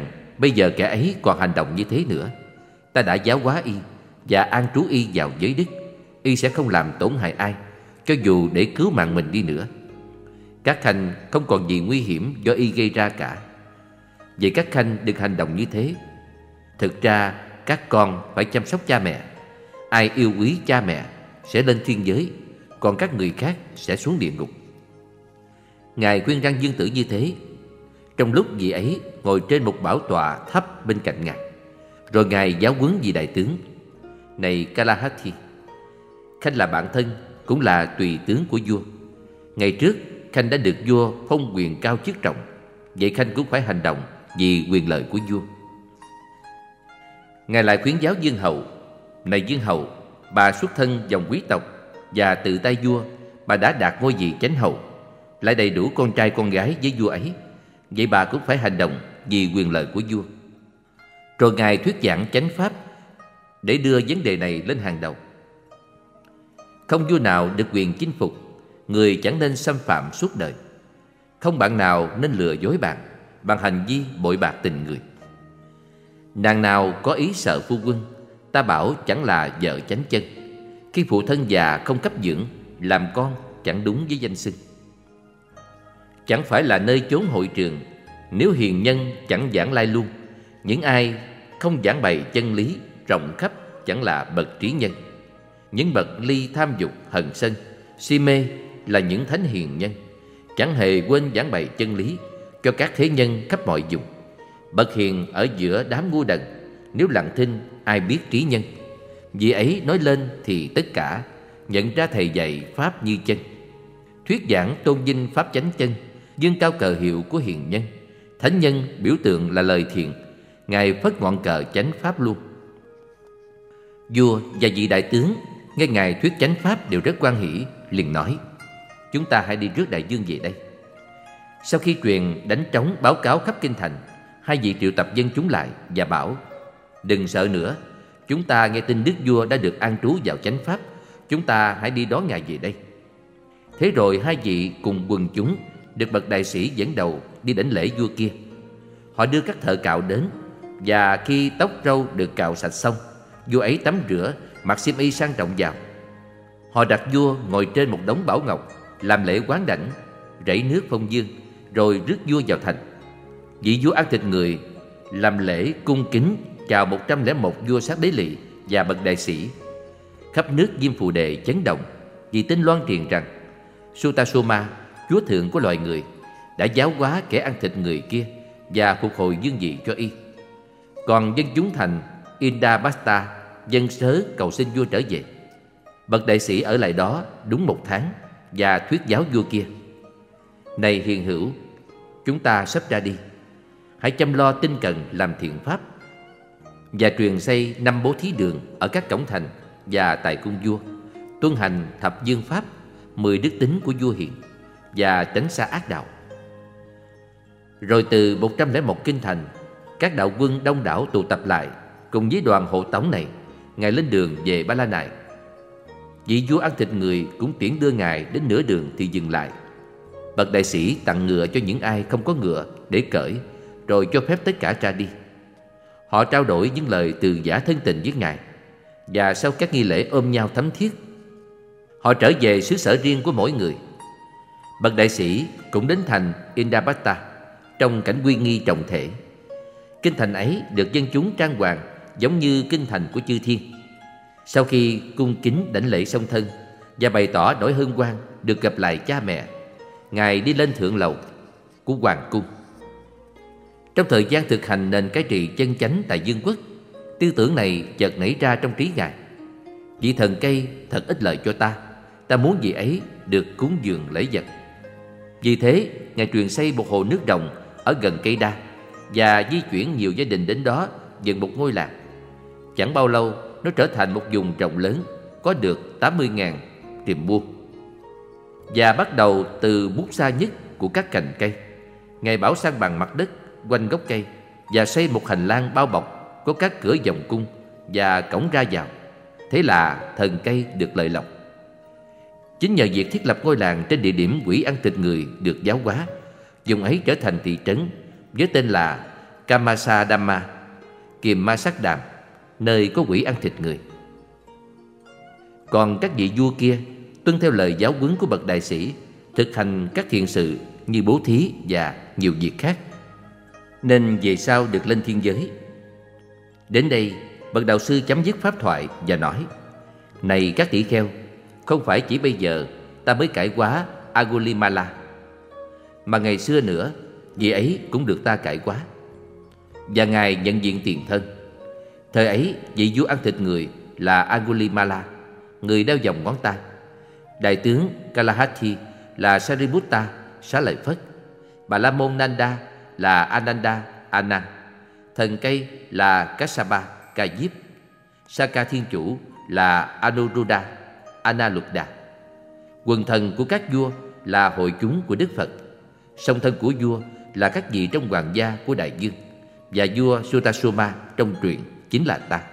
Bây giờ kẻ ấy còn hành động như thế nữa. Ta đã giáo hóa y và an trú y vào giới đức. Y sẽ không làm tổn hại ai, cho dù để cứu mạng mình đi nữa. Các khanh không còn gì nguy hiểm do y gây ra cả. Vậy các khanh đừng hành động như thế. Thực ra các con phải chăm sóc cha mẹ. Ai yêu quý cha mẹ sẽ lên thiên giới, còn các người khác sẽ xuống địa ngục. Ngài khuyên răn Dương Tử như thế, trong lúc vị ấy ngồi trên một bảo tọa thấp bên cạnh Ngài. Rồi Ngài giáo huấn vị đại tướng: Này Kalahati, khanh là bạn thân, cũng là tùy tướng của vua. Ngày trước khanh đã được vua phong quyền cao chức trọng, vậy khanh cũng phải hành động vì quyền lợi của vua. Ngài lại khuyến giáo Dương Hậu: Này Dương Hậu, bà xuất thân dòng quý tộc, và tự tay vua bà đã đạt ngôi vị chánh hậu, lại đầy đủ con trai con gái với vua ấy. Vậy bà cũng phải hành động vì quyền lợi của vua. Rồi Ngài thuyết giảng chánh pháp để đưa vấn đề này lên hàng đầu. Không vua nào được quyền chinh phục, người chẳng nên xâm phạm suốt đời. Không bạn nào nên lừa dối bạn bằng hành vi bội bạc tình người. Nàng nào có ý sợ phu quân, ta bảo chẳng là vợ chánh chân. Khi phụ thân già không cấp dưỡng, làm con chẳng đúng với danh xưng. Chẳng phải là nơi chốn hội trường, nếu hiền nhân chẳng giảng lai luôn. Những ai không giảng bày chân lý rộng khắp chẳng là bậc trí nhân. Những bậc ly tham dục, hờn sân, si mê là những thánh hiền nhân, chẳng hề quên giảng bày chân lý cho các thế nhân khắp mọi vùng. Bậc hiền ở giữa đám ngu đần, nếu lặng thinh ai biết trí nhân. Vì ấy nói lên thì tất cả nhận ra thầy dạy pháp như chân. Thuyết giảng tôn vinh pháp chánh chân, dương cao cờ hiệu của hiền nhân. Thánh nhân biểu tượng là lời thiện, Ngài phất ngọn cờ chánh pháp luôn. Vua và vị đại tướng nghe Ngài thuyết chánh pháp đều rất hoan hỉ, liền nói: Chúng ta hãy đi rước đại vương về đây. Sau khi truyền đánh trống báo cáo khắp kinh thành, hai vị triệu tập dân chúng lại và bảo: Đừng sợ nữa, chúng ta nghe tin đức vua đã được an trú vào chánh pháp, chúng ta hãy đi đón Ngài về đây. Thế rồi hai vị cùng quần chúng được bậc đại sĩ dẫn đầu đi đảnh lễ vua kia. Họ đưa các thợ cạo đến, và khi tóc râu được cạo sạch xong, vua ấy tắm rửa, mặc xiêm y sang trọng vào. Họ đặt vua ngồi trên một đống bảo ngọc, làm lễ quán đảnh, rảy nước phong dương, rồi rước vua vào thành. Vị vua ăn thịt người làm lễ cung kính chào một trăm lẻ một vua sát đế lỵ và bậc đại sĩ. Khắp nước Diêm Phù Đề chấn động, vì tin loan truyền rằng Sutasoma, chúa thượng của loài người, đã giáo hóa kẻ ăn thịt người kia và phục hồi dương vị cho y. Còn dân chúng thành Indabasta dâng sớ cầu xin vua trở về. Bậc đại sĩ ở lại đó đúng một tháng và thuyết giáo vua kia: Này hiền hữu, chúng ta sắp ra đi. Hãy chăm lo tinh cần làm thiện pháp, và truyền xây năm bố thí đường ở các cổng thành và tại cung vua, tuân hành thập dương pháp, mười đức tính của vua hiền, và tránh xa ác đạo. Rồi từ một trăm lẻ một kinh thành, các đạo quân đông đảo tụ tập lại cùng với đoàn hộ tống này. Ngài lên đường về Ba La Nại. Vị vua ăn thịt người cũng tiễn đưa Ngài đến nửa đường thì dừng lại. Bậc đại sĩ tặng ngựa cho những ai không có ngựa để cởi, rồi cho phép tất cả ra đi. Họ trao đổi những lời từ giả thân tình với Ngài, và sau các nghi lễ ôm nhau thắm thiết, họ trở về xứ sở riêng của mỗi người. Bậc đại sĩ cũng đến thành Indabata trong cảnh uy nghi trọng thể. Kinh thành ấy được dân chúng trang hoàng giống như kinh thành của chư thiên. Sau khi cung kính đảnh lễ song thân và bày tỏ nỗi hân hoan được gặp lại cha mẹ, Ngài đi lên thượng lầu của hoàng cung. Trong thời gian thực hành nền cai trị chân chánh tại vương quốc, tư tưởng này chợt nảy ra trong trí Ngài: Vị thần cây thật ích lợi cho ta, ta muốn vị ấy được cúng dường lễ vật. Vì thế Ngài truyền xây một hồ nước rồng ở gần cây đa, và di chuyển nhiều gia đình đến đó dựng một ngôi làng. Chẳng bao lâu nó trở thành một vùng rộng lớn, có được tám mươi nghìn tiệm buôn. Và bắt đầu từ bút xa nhất của các cành cây, Ngài bảo san bằng mặt đất quanh gốc cây và xây một hành lang bao bọc, có các cửa vòng cung và cổng ra vào. Thế là thần cây được lợi lộc. Chính nhờ việc thiết lập ngôi làng trên địa điểm quỷ ăn thịt người được giáo hóa, vùng ấy trở thành thị trấn với tên là Kamasa Dhamma, kiềm ma sát đàm, nơi có quỷ ăn thịt người. Còn các vị vua kia tuân theo lời giáo huấn của bậc đại sĩ, thực hành các thiện sự như bố thí và nhiều việc khác, nên về sau được lên thiên giới. Đến đây, bậc đạo sư chấm dứt pháp thoại và nói: Này các tỷ kheo, không phải chỉ bây giờ ta mới cải hóa Angulimala, mà ngày xưa nữa vị ấy cũng được ta cải hóa. Và ngài nhận diện tiền thân. Thời ấy vị vua ăn thịt người là Angulimala, người đeo vòng ngón tay. Đại tướng Kalahati là Sariputta, Xá Lợi Phất. Bà La Môn Nanda là Ananda, A Nan. Thần cây là Kassapa, Ca Diếp. Saka Thiên Chủ là Anuruddha, Analuddha. Quần thần của các vua là hội chúng của Đức Phật. Song thân của vua là các vị trong hoàng gia của đại dương. Và vua Sutasoma trong truyện chính là ta.